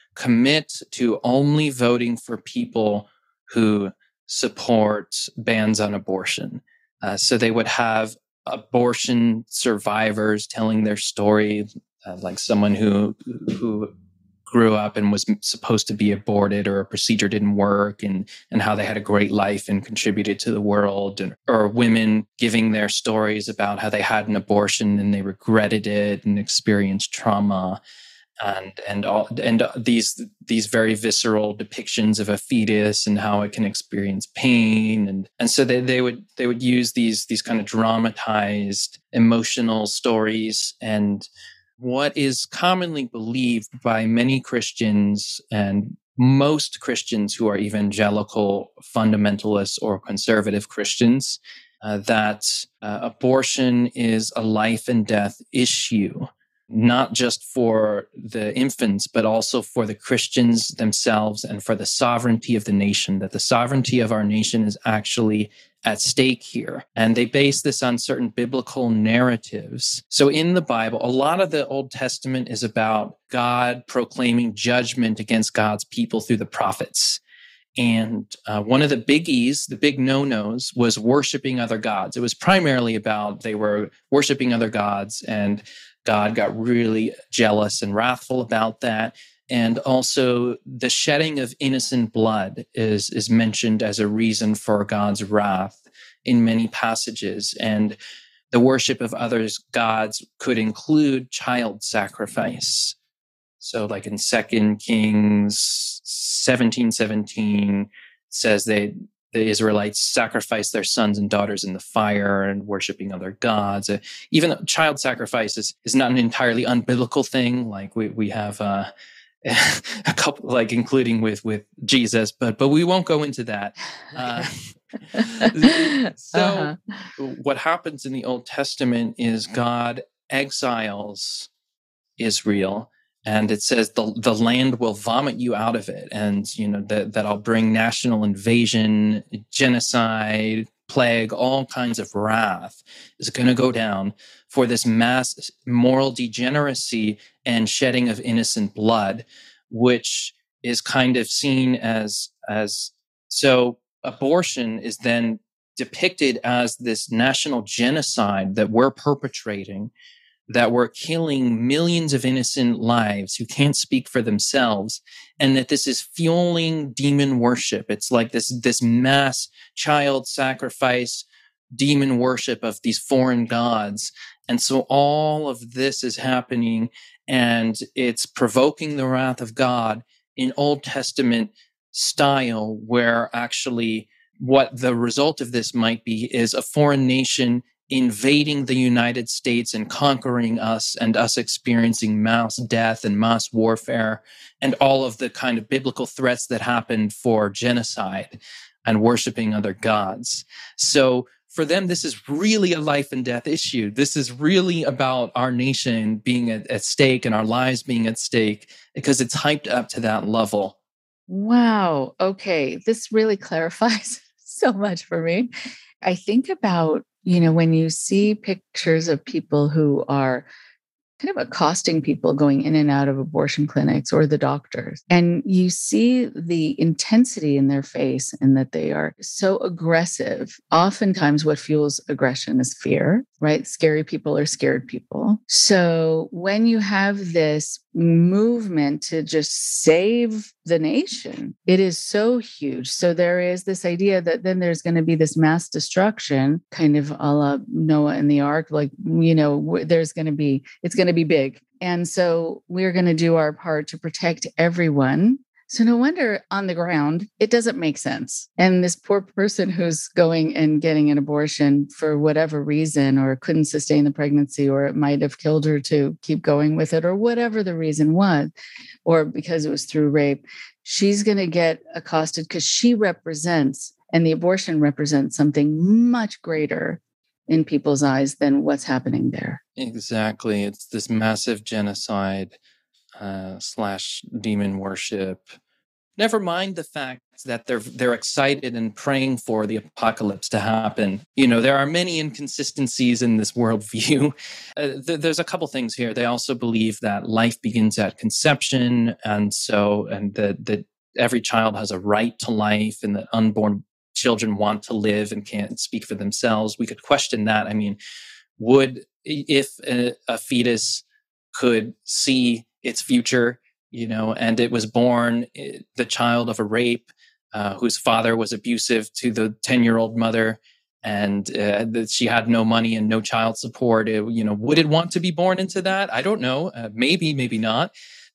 commit to only voting for people who support bans on abortion. Uh, so they would have abortion survivors telling their story, uh, like someone who who grew up and was supposed to be aborted, or a procedure didn't work, and and how they had a great life and contributed to the world, and, or women giving their stories about how they had an abortion and they regretted it and experienced trauma. And and all and these these very visceral depictions of a fetus and how it can experience pain, and and so they, they would they would use these these kind of dramatized emotional stories. And what is commonly believed by many Christians and most Christians who are evangelical, fundamentalists, or conservative Christians, uh, that uh, abortion is a life and death issue, not just for the infants, but also for the Christians themselves and for the sovereignty of the nation, that the sovereignty of our nation is actually at stake here. And they base this on certain biblical narratives. So in the Bible, a lot of the Old Testament is about God proclaiming judgment against God's people through the prophets. And uh, one of the biggies, the big no-nos, was worshiping other gods. It was primarily about they were worshiping other gods, and God got really jealous and wrathful about that. And also the shedding of innocent blood is, is mentioned as a reason for God's wrath in many passages. And the worship of others' gods could include child sacrifice. So like in Second Kings seventeen seventeen, it says they the Israelites sacrificed their sons and daughters in the fire and worshiping other gods. Uh, even though child sacrifice is, is not an entirely unbiblical thing. Like we, we have uh, a couple, like including with, with Jesus, but, but we won't go into that. Uh, so uh-huh. What happens in the Old Testament is God exiles Israel. And it says the the land will vomit you out of it, and you know that that I'll bring national invasion, genocide, plague, all kinds of wrath is going to go down for this mass moral degeneracy and shedding of innocent blood, which is kind of seen as as so. Abortion is then depicted as this national genocide that we're perpetrating, that we're killing millions of innocent lives who can't speak for themselves, and that this is fueling demon worship. It's like this, this mass child sacrifice, demon worship of these foreign gods. And so all of this is happening, and it's provoking the wrath of God in Old Testament style, where actually what the result of this might be is a foreign nation invading the United States and conquering us, and us experiencing mass death and mass warfare and all of the kind of biblical threats that happened for genocide and worshiping other gods. So for them, this is really a life and death issue. This is really about our nation being at, at stake and our lives being at stake, because it's hyped up to that level. Wow. Okay. This really clarifies so much for me. I think about, you know, when you see pictures of people who are kind of accosting people going in and out of abortion clinics or the doctors, and you see the intensity in their face and that they are so aggressive. Oftentimes what fuels aggression is fear, right? Scary people are scared people. So when you have this movement to just save the nation, it is so huge. So there is this idea that then there's going to be this mass destruction, kind of a la Noah and the Ark, like, you know, there's going to be, it's going to be big. And so we're going to do our part to protect everyone. So no wonder on the ground, it doesn't make sense. And this poor person who's going and getting an abortion for whatever reason, or couldn't sustain the pregnancy, or it might have killed her to keep going with it, or whatever the reason was, or because it was through rape, she's going to get accosted because she represents, and the abortion represents something much greater in people's eyes than what's happening there. Exactly. It's this massive genocide uh, slash demon worship. Never mind the fact that they're they're excited and praying for the apocalypse to happen. You know, there are many inconsistencies in this worldview. Uh, th- there's a couple things here. They also believe that life begins at conception, and so and that that every child has a right to life, and that unborn children want to live and can't speak for themselves. We could question that. I mean, would if a, a fetus could see its future, you know, and it was born the child of a rape, uh, whose father was abusive to the ten-year-old mother, and uh, that she had no money and no child support. It, you know, would it want to be born into that? I don't know. Uh, maybe, maybe not.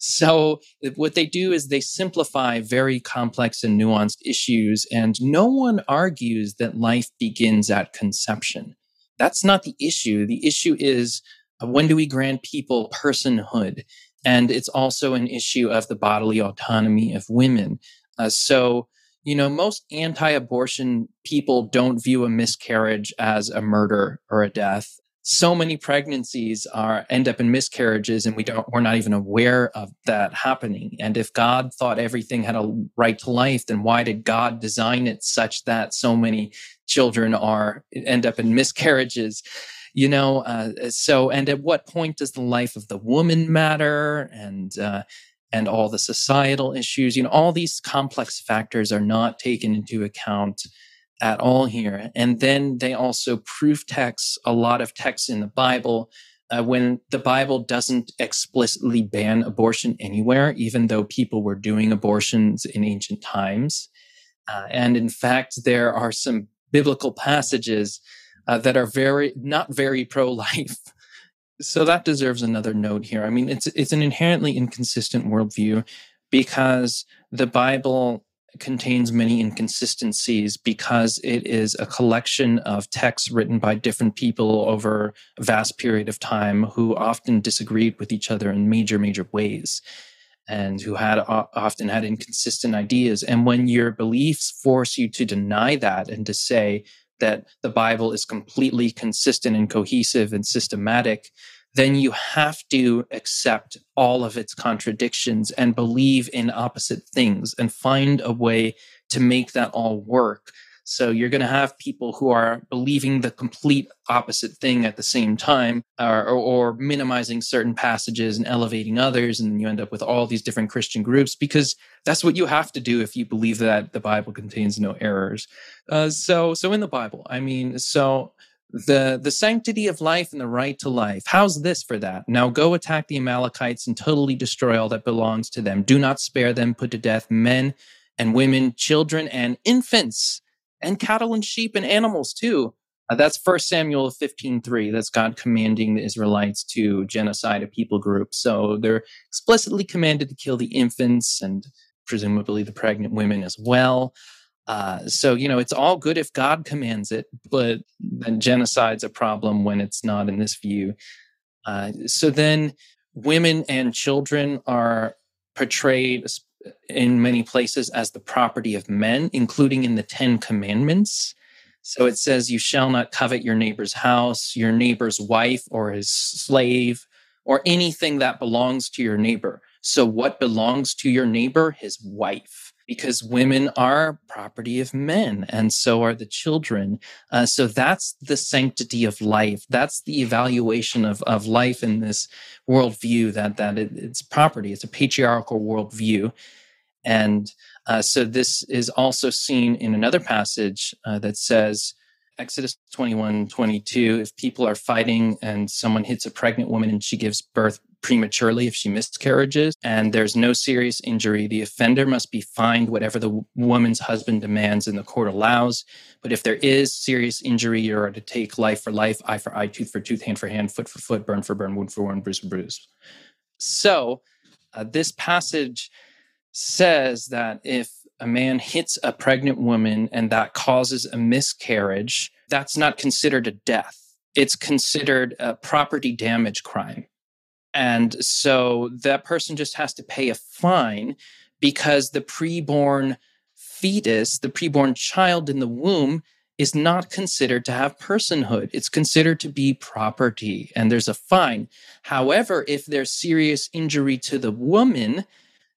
So what they do is they simplify very complex and nuanced issues, and no one argues that life begins at conception. That's not the issue. The issue is, uh, when do we grant people personhood? And it's also an issue of the bodily autonomy of women. Uh, so, you know, most anti-abortion people don't view a miscarriage as a murder or a death. So many pregnancies are end up in miscarriages, and we don't we're not even aware of that happening. And if God thought everything had a right to life, then why did God design it such that so many children are end up in miscarriages? You know, uh, so, and at what point does the life of the woman matter, and uh, and all the societal issues? You know, all these complex factors are not taken into account at all here. And then they also proof text a lot of texts in the Bible uh, when the Bible doesn't explicitly ban abortion anywhere, even though people were doing abortions in ancient times. Uh, and in fact, there are some biblical passages Uh, that are very not very pro-life. So that deserves another note here. I mean, it's it's an inherently inconsistent worldview because the Bible contains many inconsistencies, because it is a collection of texts written by different people over a vast period of time who often disagreed with each other in major, major ways, and who had uh, often had inconsistent ideas. And when your beliefs force you to deny that and to say that the Bible is completely consistent and cohesive and systematic, then you have to accept all of its contradictions and believe in opposite things and find a way to make that all work. So you're going to have people who are believing the complete opposite thing at the same time, or, or, or minimizing certain passages and elevating others. And then you end up with all these different Christian groups, because that's what you have to do if you believe that the Bible contains no errors. Uh, so, so in the Bible, I mean, so the, the sanctity of life and the right to life, how's this for that? Now go attack the Amalekites and totally destroy all that belongs to them. Do not spare them, put to death men and women, children and infants, and cattle and sheep and animals too. Uh, that's First Samuel fifteen three. That's God commanding the Israelites to genocide a people group. So they're explicitly commanded to kill the infants and presumably the pregnant women as well. Uh, so, you know, it's all good if God commands it, but then genocide's a problem when it's not in this view. Uh, so then women and children are portrayed in many places as the property of men, including in the Ten Commandments. So it says, you shall not covet your neighbor's house, your neighbor's wife or his slave, or anything that belongs to your neighbor. So what belongs to your neighbor? His wife. Because women are property of men, and so are the children. Uh, so that's the sanctity of life. That's the evaluation of, of life in this worldview, that, that it, it's property. It's a patriarchal worldview. And uh, so this is also seen in another passage uh, that says, Exodus twenty-one twenty-two, if people are fighting and someone hits a pregnant woman and she gives birth prematurely, if she miscarriages, and there's no serious injury, the offender must be fined whatever the woman's husband demands and the court allows. But if there is serious injury, you're to take life for life, eye for eye, tooth for tooth, hand for hand, foot for foot, burn for burn, wound for wound, bruise for bruise. So uh, this passage says that if a man hits a pregnant woman and that causes a miscarriage, that's not considered a death. It's considered a property damage crime. And so that person just has to pay a fine because the preborn fetus, the preborn child in the womb, is not considered to have personhood. It's considered to be property, and there's a fine. However, if there's serious injury to the woman,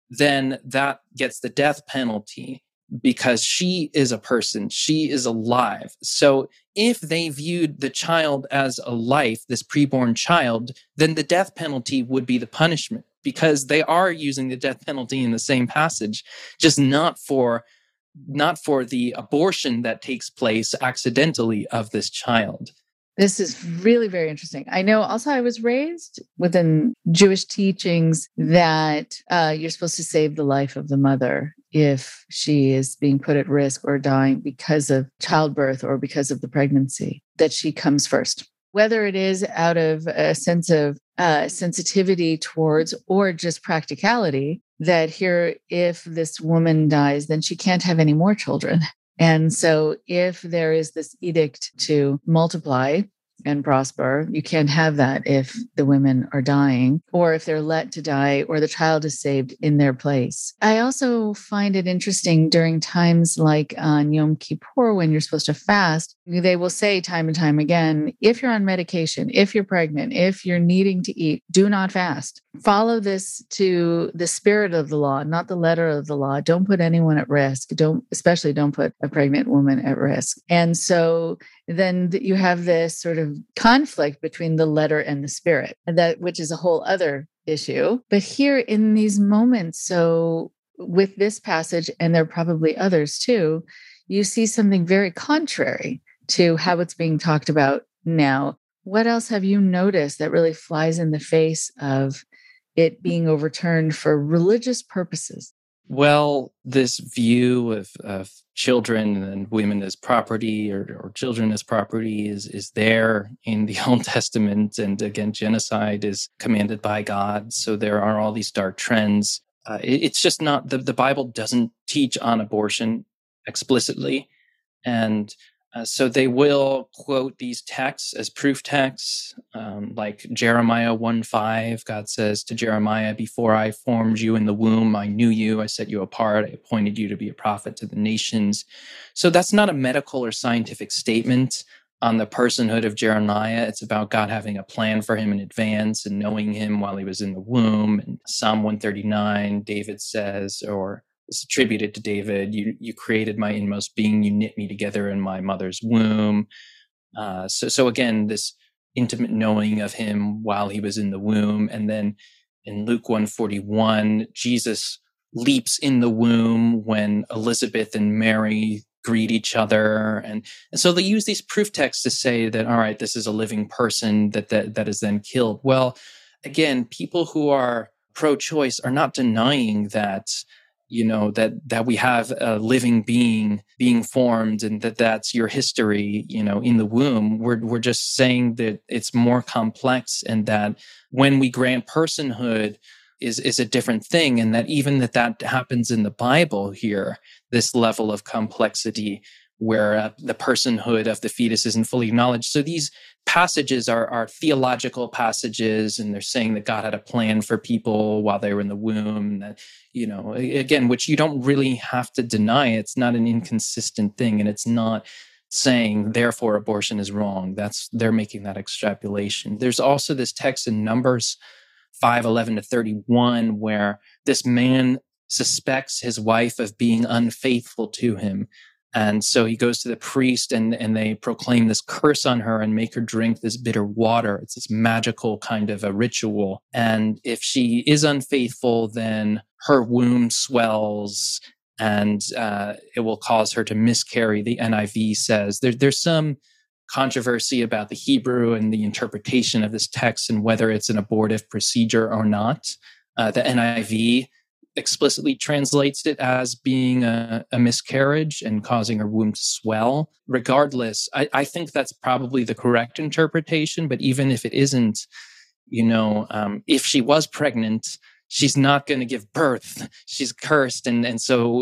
then that gets the death penalty because she is a person, she is alive. So if they viewed the child as a life, this preborn child, then the death penalty would be the punishment, because they are using the death penalty in the same passage, just not for not for the abortion that takes place accidentally of this child. This is really very interesting. I know also I was raised within Jewish teachings that uh, you're supposed to save the life of the mother if she is being put at risk or dying because of childbirth or because of the pregnancy, that she comes first. Whether it is out of a sense of uh, sensitivity towards or just practicality, that here, if this woman dies, then she can't have any more children. And so if there is this edict to multiply and prosper, you can't have that if the women are dying, or if they're let to die, or the child is saved in their place. I also find it interesting during times like on Yom Kippur, when you're supposed to fast, they will say time and time again, if you're on medication, if you're pregnant, if you're needing to eat, do not fast. Follow this to the spirit of the law, not the letter of the law. Don't put anyone at risk. Don't, especially don't put a pregnant woman at risk. And so then you have this sort of conflict between the letter and the spirit, and that, which is a whole other issue. But here in these moments, so with this passage, and there are probably others too, you see something very contrary to how it's being talked about now. What else have you noticed that really flies in the face of it being overturned for religious purposes? Well, this view of, of children and women as property, or, or children as property, is, is there in the Old Testament. And again, genocide is commanded by God. So there are all these dark trends. Uh, it, it's just not, the, the Bible doesn't teach on abortion explicitly. And Uh, so they will quote these texts as proof texts, um, like Jeremiah one five. God says to Jeremiah, before I formed you in the womb, I knew you, I set you apart, I appointed you to be a prophet to the nations. So that's not a medical or scientific statement on the personhood of Jeremiah. It's about God having a plan for him in advance and knowing him while he was in the womb. And Psalm one thirty-nine, David says, or it's attributed to David, you you created my inmost being, you knit me together in my mother's womb. Uh, so, so again, this intimate knowing of him while he was in the womb. And then in Luke one forty-one, Jesus leaps in the womb when Elizabeth and Mary greet each other. And, and so they use these proof texts to say that, all right, this is a living person that that, that is then killed. Well, again, people who are pro-choice are not denying that, you know, that, that we have a living being being formed and that that's your history, you know, in the womb. We're, we're just saying that it's more complex, and that when we grant personhood is, is a different thing. And that even that that happens in the Bible here, this level of complexity where uh, the personhood of the fetus isn't fully acknowledged. So these passages are, are theological passages, and they're saying that God had a plan for people while they were in the womb. That, you know, again, which you don't really have to deny. It's not an inconsistent thing, and it's not saying therefore abortion is wrong. That's, they're making that extrapolation. There's also this text in Numbers five eleven to thirty-one where this man suspects his wife of being unfaithful to him. And so he goes to the priest, and, and they proclaim this curse on her and make her drink this bitter water. It's this magical kind of a ritual. And if she is unfaithful, then her womb swells and uh, it will cause her to miscarry. The N I V says there, there's some controversy about the Hebrew and the interpretation of this text and whether it's an abortive procedure or not. Uh, the N I V explicitly translates it as being a, a miscarriage and causing her womb to swell. Regardless, I, I think that's probably the correct interpretation. But even if it isn't, you know, um, if she was pregnant, she's not going to give birth. She's cursed. And, and so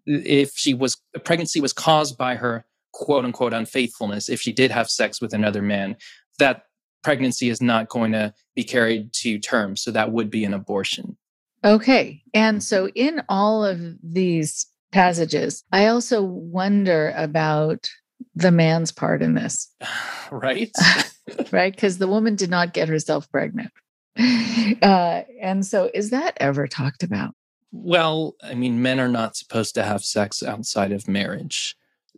if she was, a pregnancy was caused by her quote unquote unfaithfulness, if she did have sex with another man, that pregnancy is not going to be carried to term. So that would be an abortion. Okay. And so in all of these passages, I also wonder about the man's part in this. Right. Right. Because the woman did not get herself pregnant. Uh, and so is that ever talked about? Well, I mean, men are not supposed to have sex outside of marriage.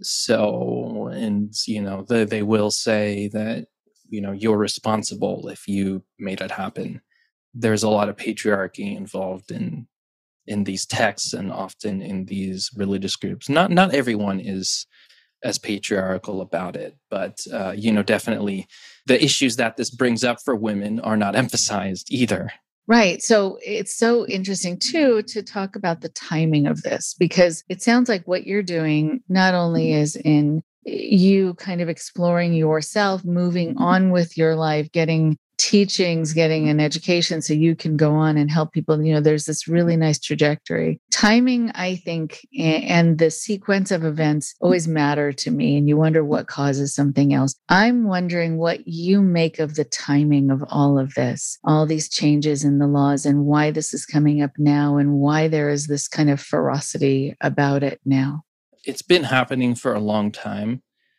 So, and, you know, they, they will say that, you know, you're responsible if you made it happen. There's a lot of patriarchy involved in in these texts and often in these religious groups. Not not everyone is as patriarchal about it, but uh, you know, definitely the issues that this brings up for women are not emphasized either. Right. So it's so interesting too to talk about the timing of this, because it sounds like what you're doing not only is in you kind of exploring yourself, moving on with your life, getting teachings, getting an education so you can go on and help people. You know, there's this really nice trajectory. Timing, I think, and the sequence of events always matter to me. And you wonder what causes something else. I'm wondering what you make of the timing of all of this, all these changes in the laws, and why this is coming up now and why there is this kind of ferocity about it now. It's been happening for a long time.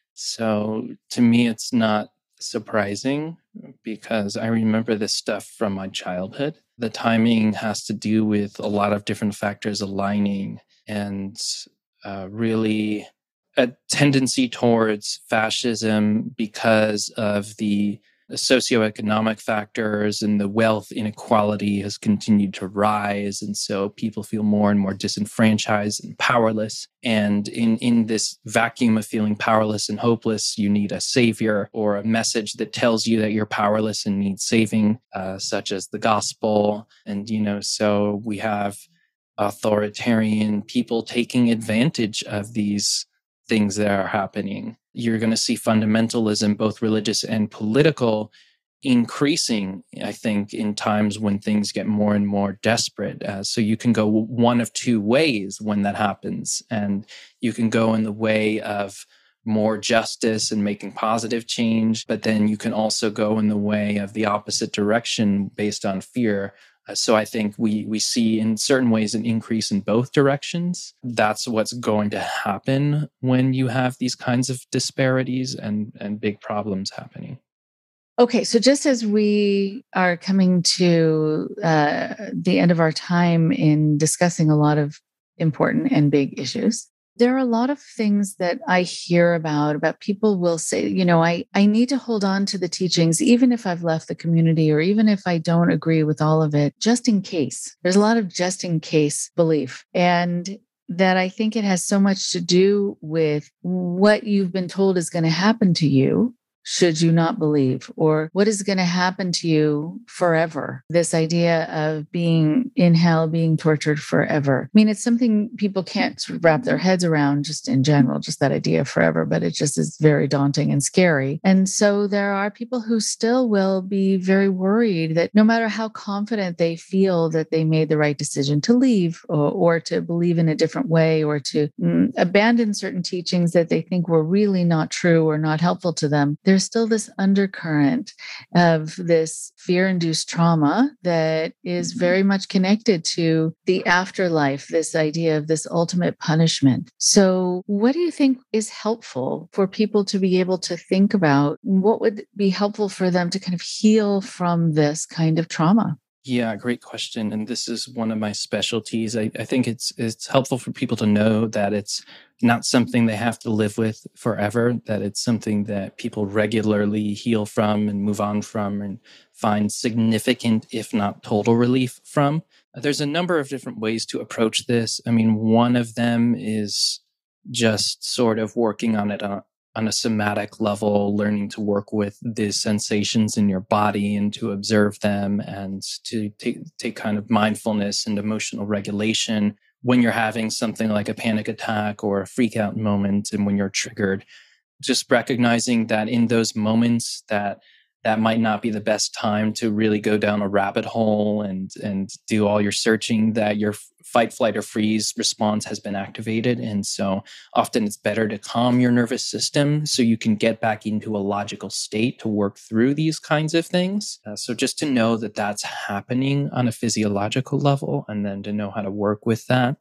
So to me, it's not surprising because I remember this stuff from my childhood. The timing has to do with a lot of different factors aligning and uh, really a tendency towards fascism because of the socioeconomic factors, and the wealth inequality has continued to rise. And so people feel more and more disenfranchised and powerless. And in, in this vacuum of feeling powerless and hopeless, you need a savior or a message that tells you that you're powerless and need saving, uh, such as the gospel. And, you know, so we have authoritarian people taking advantage of these things that are happening. You're going to see fundamentalism, both religious and political, increasing, I think, in times when things get more and more desperate. Uh, so you can go one of two ways when that happens. And you can go in the way of more justice and making positive change, but then you can also go in the way of the opposite direction based on fear. Uh, so I think we we see in certain ways an increase in both directions. That's what's going to happen when you have these kinds of disparities and, and big problems happening. Okay, so just as we are coming to uh, the end of our time in discussing a lot of important and big issues, there are a lot of things that I hear about, about people will say, you know, I, I need to hold on to the teachings, even if I've left the community or even if I don't agree with all of it, just in case. There's a lot of just in case belief. And that I think it has so much to do with what you've been told is going to happen to you should you not believe, or what is going to happen to you forever. This idea of being in hell, being tortured forever. I mean, it's something people can't sort of wrap their heads around just in general, just that idea of forever, but it just is very daunting and scary. And so there are people who still will be very worried that no matter how confident they feel that they made the right decision to leave or, or to believe in a different way or to mm, abandon certain teachings that they think were really not true or not helpful to them, there's still this undercurrent of this fear-induced trauma that is very much connected to the afterlife, this idea of this ultimate punishment. So what do you think is helpful for people to be able to think about? What would be helpful for them to kind of heal from this kind of trauma? Yeah, great question. And this is one of my specialties. I, I think it's it's helpful for people to know that it's not something they have to live with forever, that it's something that people regularly heal from and move on from and find significant, if not total relief from. There's a number of different ways to approach this. I mean, one of them is just sort of working on it on on a somatic level, learning to work with the sensations in your body and to observe them and to take, take kind of mindfulness and emotional regulation when you're having something like a panic attack or a freak out moment and when you're triggered. Just recognizing that in those moments that that might not be the best time to really go down a rabbit hole and, and do all your searching, that your fight, flight, or freeze response has been activated. And so often it's better to calm your nervous system so you can get back into a logical state to work through these kinds of things. Uh, so just to know that that's happening on a physiological level and then to know how to work with that.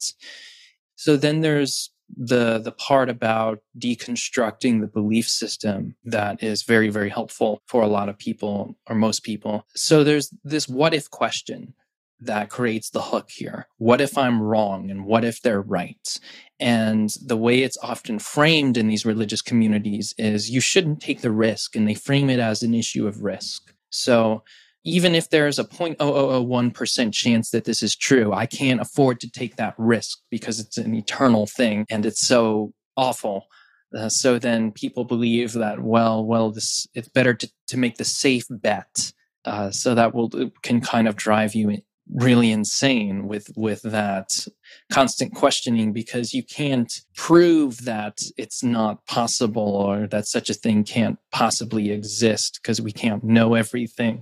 So then there's the the part about deconstructing the belief system that is very, very helpful for a lot of people or most people. So there's this what if question that creates the hook here? What if I'm wrong? And what if they're right? And the way it's often framed in these religious communities is you shouldn't take the risk, and they frame it as an issue of risk. So even if there's a zero point zero zero zero one percent chance that this is true, I can't afford to take that risk because it's an eternal thing and it's so awful. Uh, so then people believe that, well, well, this it's better to, to make the safe bet. Uh, so that will can kind of drive you really insane with with that constant questioning, because you can't prove that it's not possible or that such a thing can't possibly exist because we can't know everything.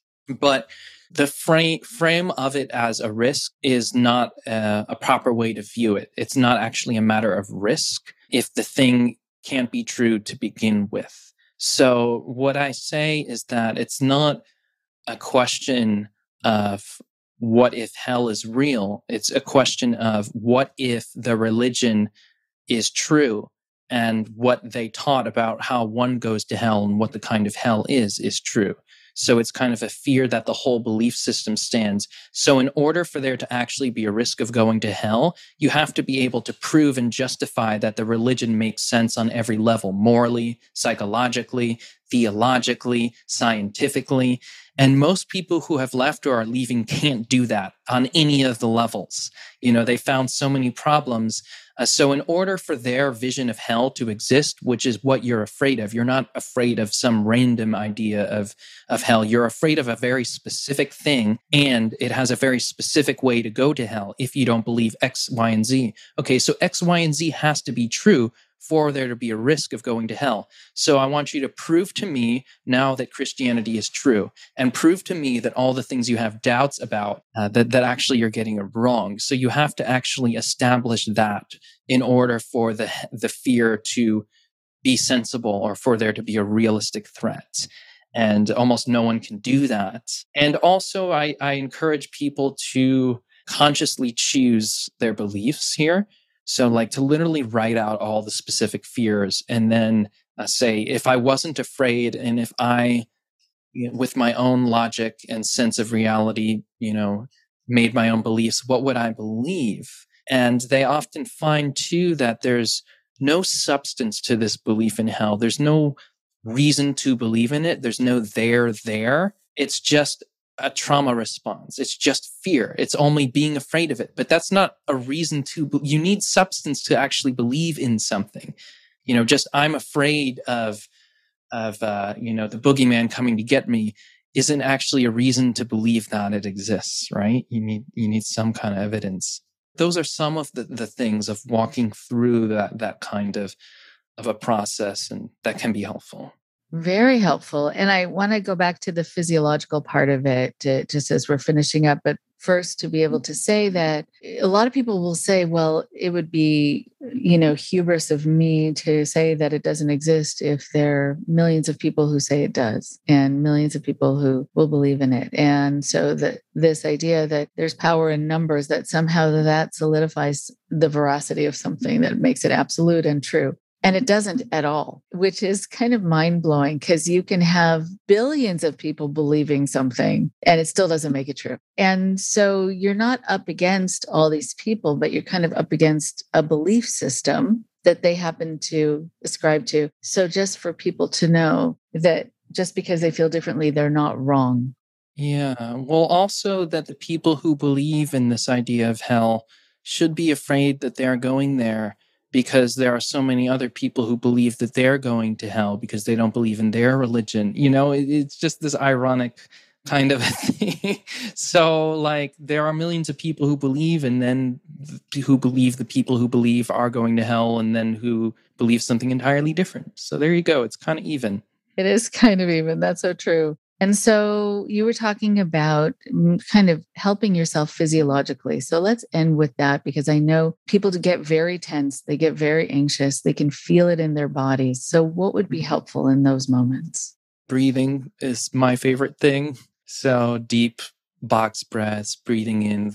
But the frame frame of it as a risk is not uh, a proper way to view it. It's not actually a matter of risk if the thing can't be true to begin with. So what I say is that it's not a question of what if hell is real. It's a question of what if the religion is true and what they taught about how one goes to hell and what the kind of hell is, is true. So it's kind of a fear that the whole belief system stands. So in order for there to actually be a risk of going to hell, you have to be able to prove and justify that the religion makes sense on every level, morally, psychologically, theologically, scientifically. And most people who have left or are leaving can't do that on any of the levels. You know, they found so many problems. Uh, so in order for their vision of hell to exist, which is what you're afraid of, you're not afraid of some random idea of, of hell. You're afraid of a very specific thing, and it has a very specific way to go to hell if you don't believe X, Y, and Z. Okay, so X, Y, and Z has to be true for there to be a risk of going to hell. So I want you to prove to me now that Christianity is true, and prove to me that all the things you have doubts about, uh, that, that actually you're getting it wrong. So you have to actually establish that in order for the, the fear to be sensible or for there to be a realistic threat. And almost no one can do that. And also I, I encourage people to consciously choose their beliefs here. So like to literally write out all the specific fears and then uh, say, if I wasn't afraid and if I, you know, with my own logic and sense of reality, you know, made my own beliefs, what would I believe? And they often find too that there's no substance to this belief in hell. There's no reason to believe in it. There's no there there. It's just a trauma response. It's just fear. It's only being afraid of it. But that's not a reason to, be- you need substance to actually believe in something. You know, just I'm afraid of, of, uh, you know, the boogeyman coming to get me isn't actually a reason to believe that it exists, right? You need, you need some kind of evidence. Those are some of the, the things of walking through that, that kind of, of a process, and that can be helpful. Very helpful. And I want to go back to the physiological part of it, to, just as we're finishing up. But first, to be able to say that a lot of people will say, well, it would be, you know, hubris of me to say that it doesn't exist if there are millions of people who say it does and millions of people who will believe in it. And so that this idea that there's power in numbers, that somehow that solidifies the veracity of something, that makes it absolute and true. And it doesn't at all, which is kind of mind-blowing, because you can have billions of people believing something and it still doesn't make it true. And so you're not up against all these people, but you're kind of up against a belief system that they happen to ascribe to. So just for people to know that just because they feel differently, they're not wrong. Yeah. Well, also that the people who believe in this idea of hell should be afraid that they're going there, because there are so many other people who believe that they're going to hell because they don't believe in their religion. You know, it, it's just this ironic kind of thing. So, like, there are millions of people who believe, and then who believe the people who believe are going to hell, and then who believe something entirely different. So there you go. It's kind of even. It is kind of even. That's so true. And so you were talking about kind of helping yourself physiologically. So let's end with that, because I know people get very tense. They get very anxious. They can feel it in their bodies. So what would be helpful in those moments? Breathing is my favorite thing. So deep box breaths, breathing in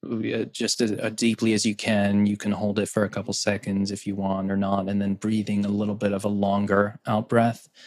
just as, as deeply as you can. You can hold it for a couple seconds if you want or not, and then breathing a little bit of a longer out breath.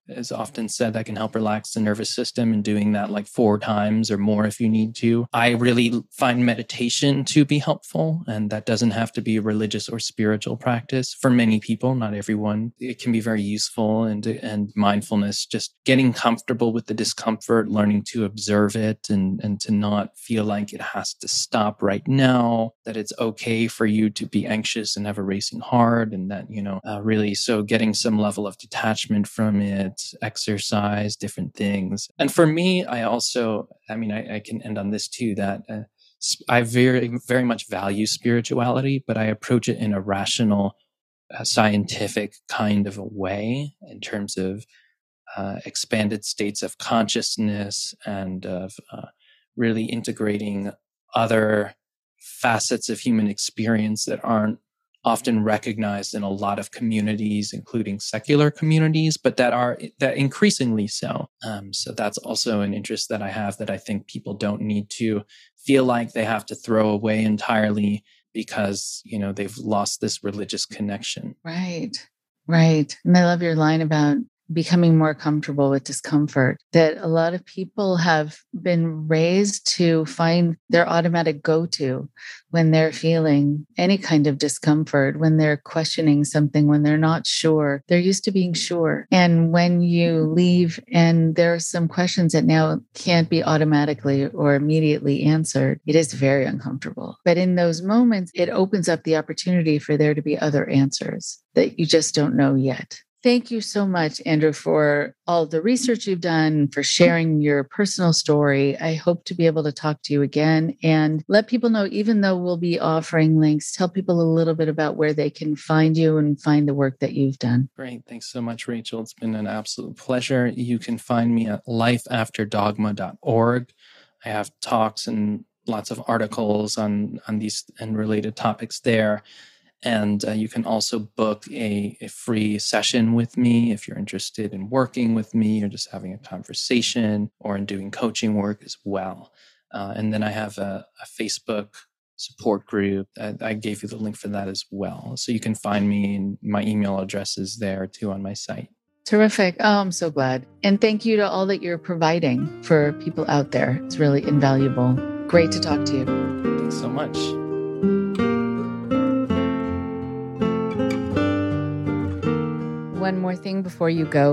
is often said that can help relax the nervous system, and doing that like four times or more if you need to. I really find meditation to be helpful, and that doesn't have to be a religious or spiritual practice. For many people, not everyone, it can be very useful, and, and mindfulness, just getting comfortable with the discomfort, learning to observe it, and, and to not feel like it has to stop right now, that it's okay for you to be anxious and have a racing heart, and that, you know, uh, really, so getting some level of detachment from it, exercise, different things. And for me, I also, I mean, I, I can end on this too, that uh, I very, very much value spirituality, but I approach it in a rational, uh, scientific kind of a way in terms of uh, expanded states of consciousness and of uh, really integrating other facets of human experience that aren't often recognized in a lot of communities, including secular communities, but that are that increasingly so. Um, so that's also an interest that I have, that I think people don't need to feel like they have to throw away entirely because, you know, they've lost this religious connection. Right, right. And I love your line about becoming more comfortable with discomfort, that a lot of people have been raised to find their automatic go-to when they're feeling any kind of discomfort, when they're questioning something, when they're not sure. They're used to being sure. And when you leave and there are some questions that now can't be automatically or immediately answered, it is very uncomfortable. But in those moments, it opens up the opportunity for there to be other answers that you just don't know yet. Thank you so much, Andrew, for all the research you've done, for sharing your personal story. I hope to be able to talk to you again and let people know, even though we'll be offering links, tell people a little bit about where they can find you and find the work that you've done. Great. Thanks so much, Rachel. It's been an absolute pleasure. You can find me at life after dogma dot org. I have talks and lots of articles on, on these and related topics there. And uh, you can also book a, a free session with me if you're interested in working with me or just having a conversation or in doing coaching work as well. Uh, and then I have a, a Facebook support group. I, I gave you the link for that as well. So you can find me, and my email address is there too on my site. Terrific. Oh, I'm so glad. And thank you to all that you're providing for people out there. It's really invaluable. Great to talk to you. Thanks so much. One more thing before you go.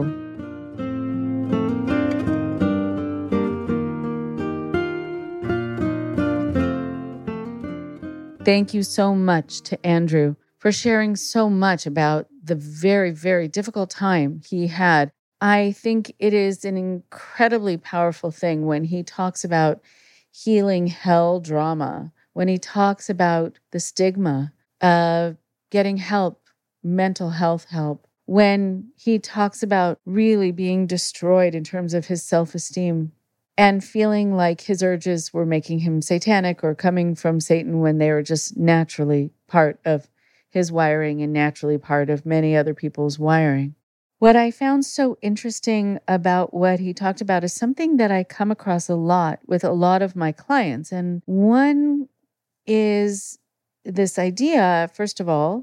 Thank you so much to Andrew for sharing so much about the very, very difficult time he had. I think it is an incredibly powerful thing when he talks about healing hell drama, when he talks about the stigma of getting help, mental health help, when he talks about really being destroyed in terms of his self-esteem and feeling like his urges were making him satanic or coming from Satan when they were just naturally part of his wiring and naturally part of many other people's wiring. What I found so interesting about what he talked about is something that I come across a lot with a lot of my clients. And one is this idea, first of all,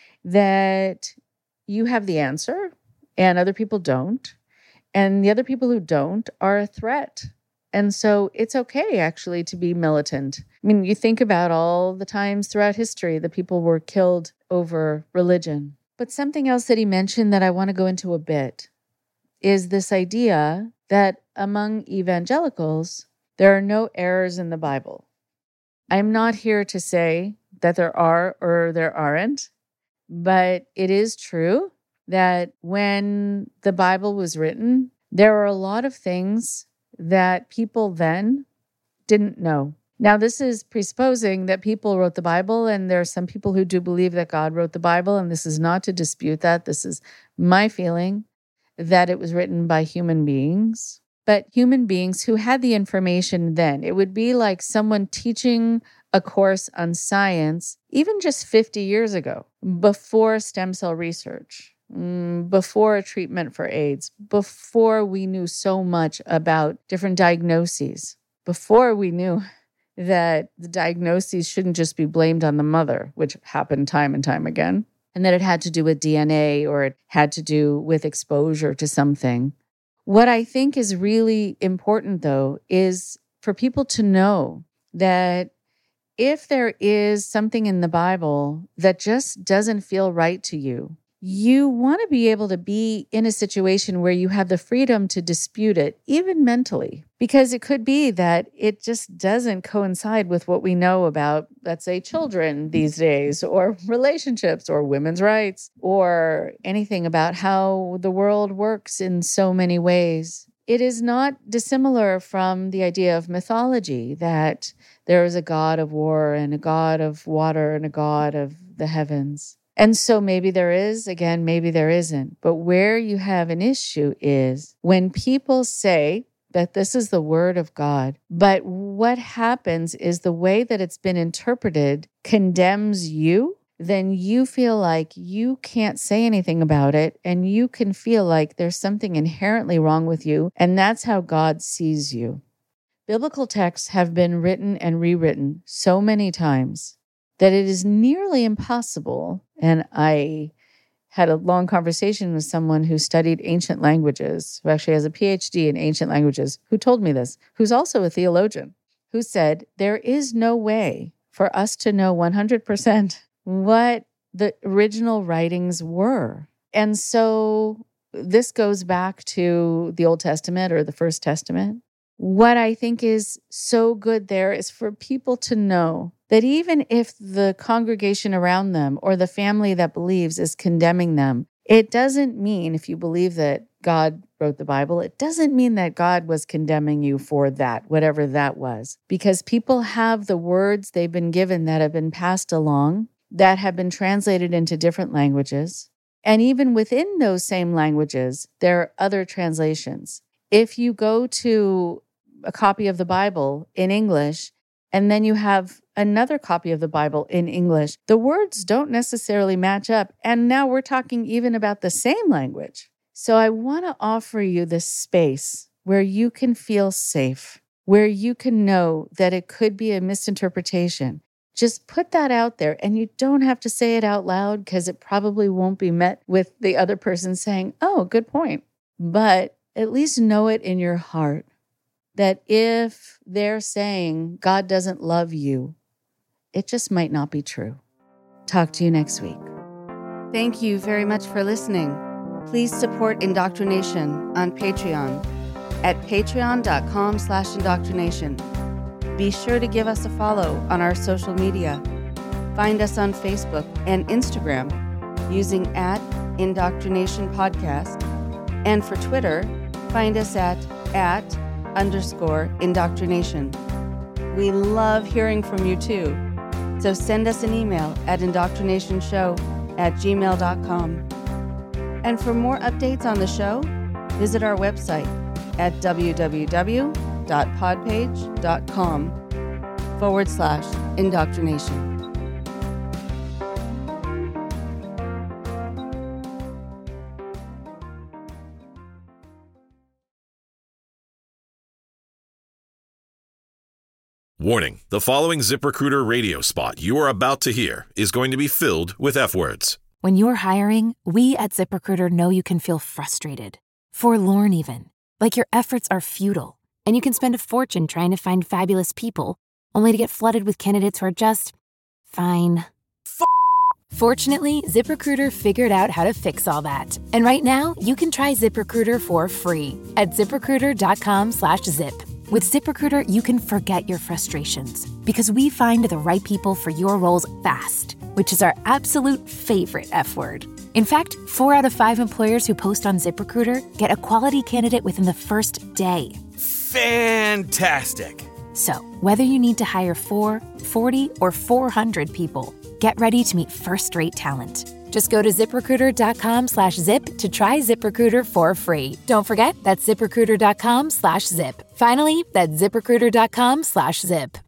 that you have the answer and other people don't. And the other people who don't are a threat. And so it's okay, actually, to be militant. I mean, you think about all the times throughout history that people were killed over religion. But something else that he mentioned that I want to go into a bit is this idea that among evangelicals, there are no errors in the Bible. I'm not here to say that there are or there aren't, but it is true that when the Bible was written, there are a lot of things that people then didn't know. Now, this is presupposing that people wrote the Bible, and there are some people who do believe that God wrote the Bible, and this is not to dispute that. This is my feeling that it was written by human beings, but human beings who had the information then. It would be like someone teaching a course on science, even just fifty years ago, before stem cell research, before a treatment for AIDS, before we knew so much about different diagnoses, before we knew that the diagnoses shouldn't just be blamed on the mother, which happened time and time again, and that it had to do with D N A or it had to do with exposure to something. What I think is really important, though, is for people to know that if there is something in the Bible that just doesn't feel right to you, you want to be able to be in a situation where you have the freedom to dispute it, even mentally, because it could be that it just doesn't coincide with what we know about, let's say, children these days, or relationships, or women's rights, or anything about how the world works in so many ways. It is not dissimilar from the idea of mythology, that there is a god of war and a god of water and a god of the heavens. And so maybe there is, again, maybe there isn't. But where you have an issue is when people say that this is the word of God, but what happens is the way that it's been interpreted condemns you, then you feel like you can't say anything about it, and you can feel like there's something inherently wrong with you, and that's how God sees you. Biblical texts have been written and rewritten so many times that it is nearly impossible. And I had a long conversation with someone who studied ancient languages, who actually has a P H D in ancient languages, who told me this, who's also a theologian, who said, there is no way for us to know one hundred percent what the original writings were. And so this goes back to the Old Testament or the First Testament. What I think is so good there is for people to know that even if the congregation around them or the family that believes is condemning them, it doesn't mean, if you believe that God wrote the Bible, it doesn't mean that God was condemning you for that, whatever that was. Because people have the words they've been given that have been passed along, that have been translated into different languages. And even within those same languages, there are other translations. If you go to a copy of the Bible in English, and then you have another copy of the Bible in English, the words don't necessarily match up. And now we're talking even about the same language. So I want to offer you this space where you can feel safe, where you can know that it could be a misinterpretation. Just put that out there, and you don't have to say it out loud because it probably won't be met with the other person saying, oh, good point. But at least know it in your heart that if they're saying God doesn't love you, it just might not be true. Talk to you next week. Thank you very much for listening. Please support Indoctrination on Patreon at patreon.com slash indoctrination. Be sure to give us a follow on our social media. Find us on Facebook and Instagram using at Indoctrination Podcast. And for Twitter, find us at at underscore indoctrination. We love hearing from you too. So send us an email at indoctrinationshow at gmail dot com. And for more updates on the show, visit our website at www.podpage.com forward slash indoctrination. Warning, the following ZipRecruiter radio spot you are about to hear is going to be filled with F-words. When you're hiring, we at ZipRecruiter know you can feel frustrated, forlorn even, like your efforts are futile, and you can spend a fortune trying to find fabulous people, only to get flooded with candidates who are just fine. F- Fortunately, ZipRecruiter figured out how to fix all that. And right now, you can try ZipRecruiter for free at ZipRecruiter.com slash zip. With ZipRecruiter, you can forget your frustrations because we find the right people for your roles fast, which is our absolute favorite F word. In fact, four out of five employers who post on ZipRecruiter get a quality candidate within the first day. Fantastic. So, whether you need to hire four, forty, or four hundred people, get ready to meet first-rate talent. Just go to ZipRecruiter.com slash zip to try ZipRecruiter for free. Don't forget, that's ZipRecruiter.com slash zip. Finally, that's ZipRecruiter.com slash zip.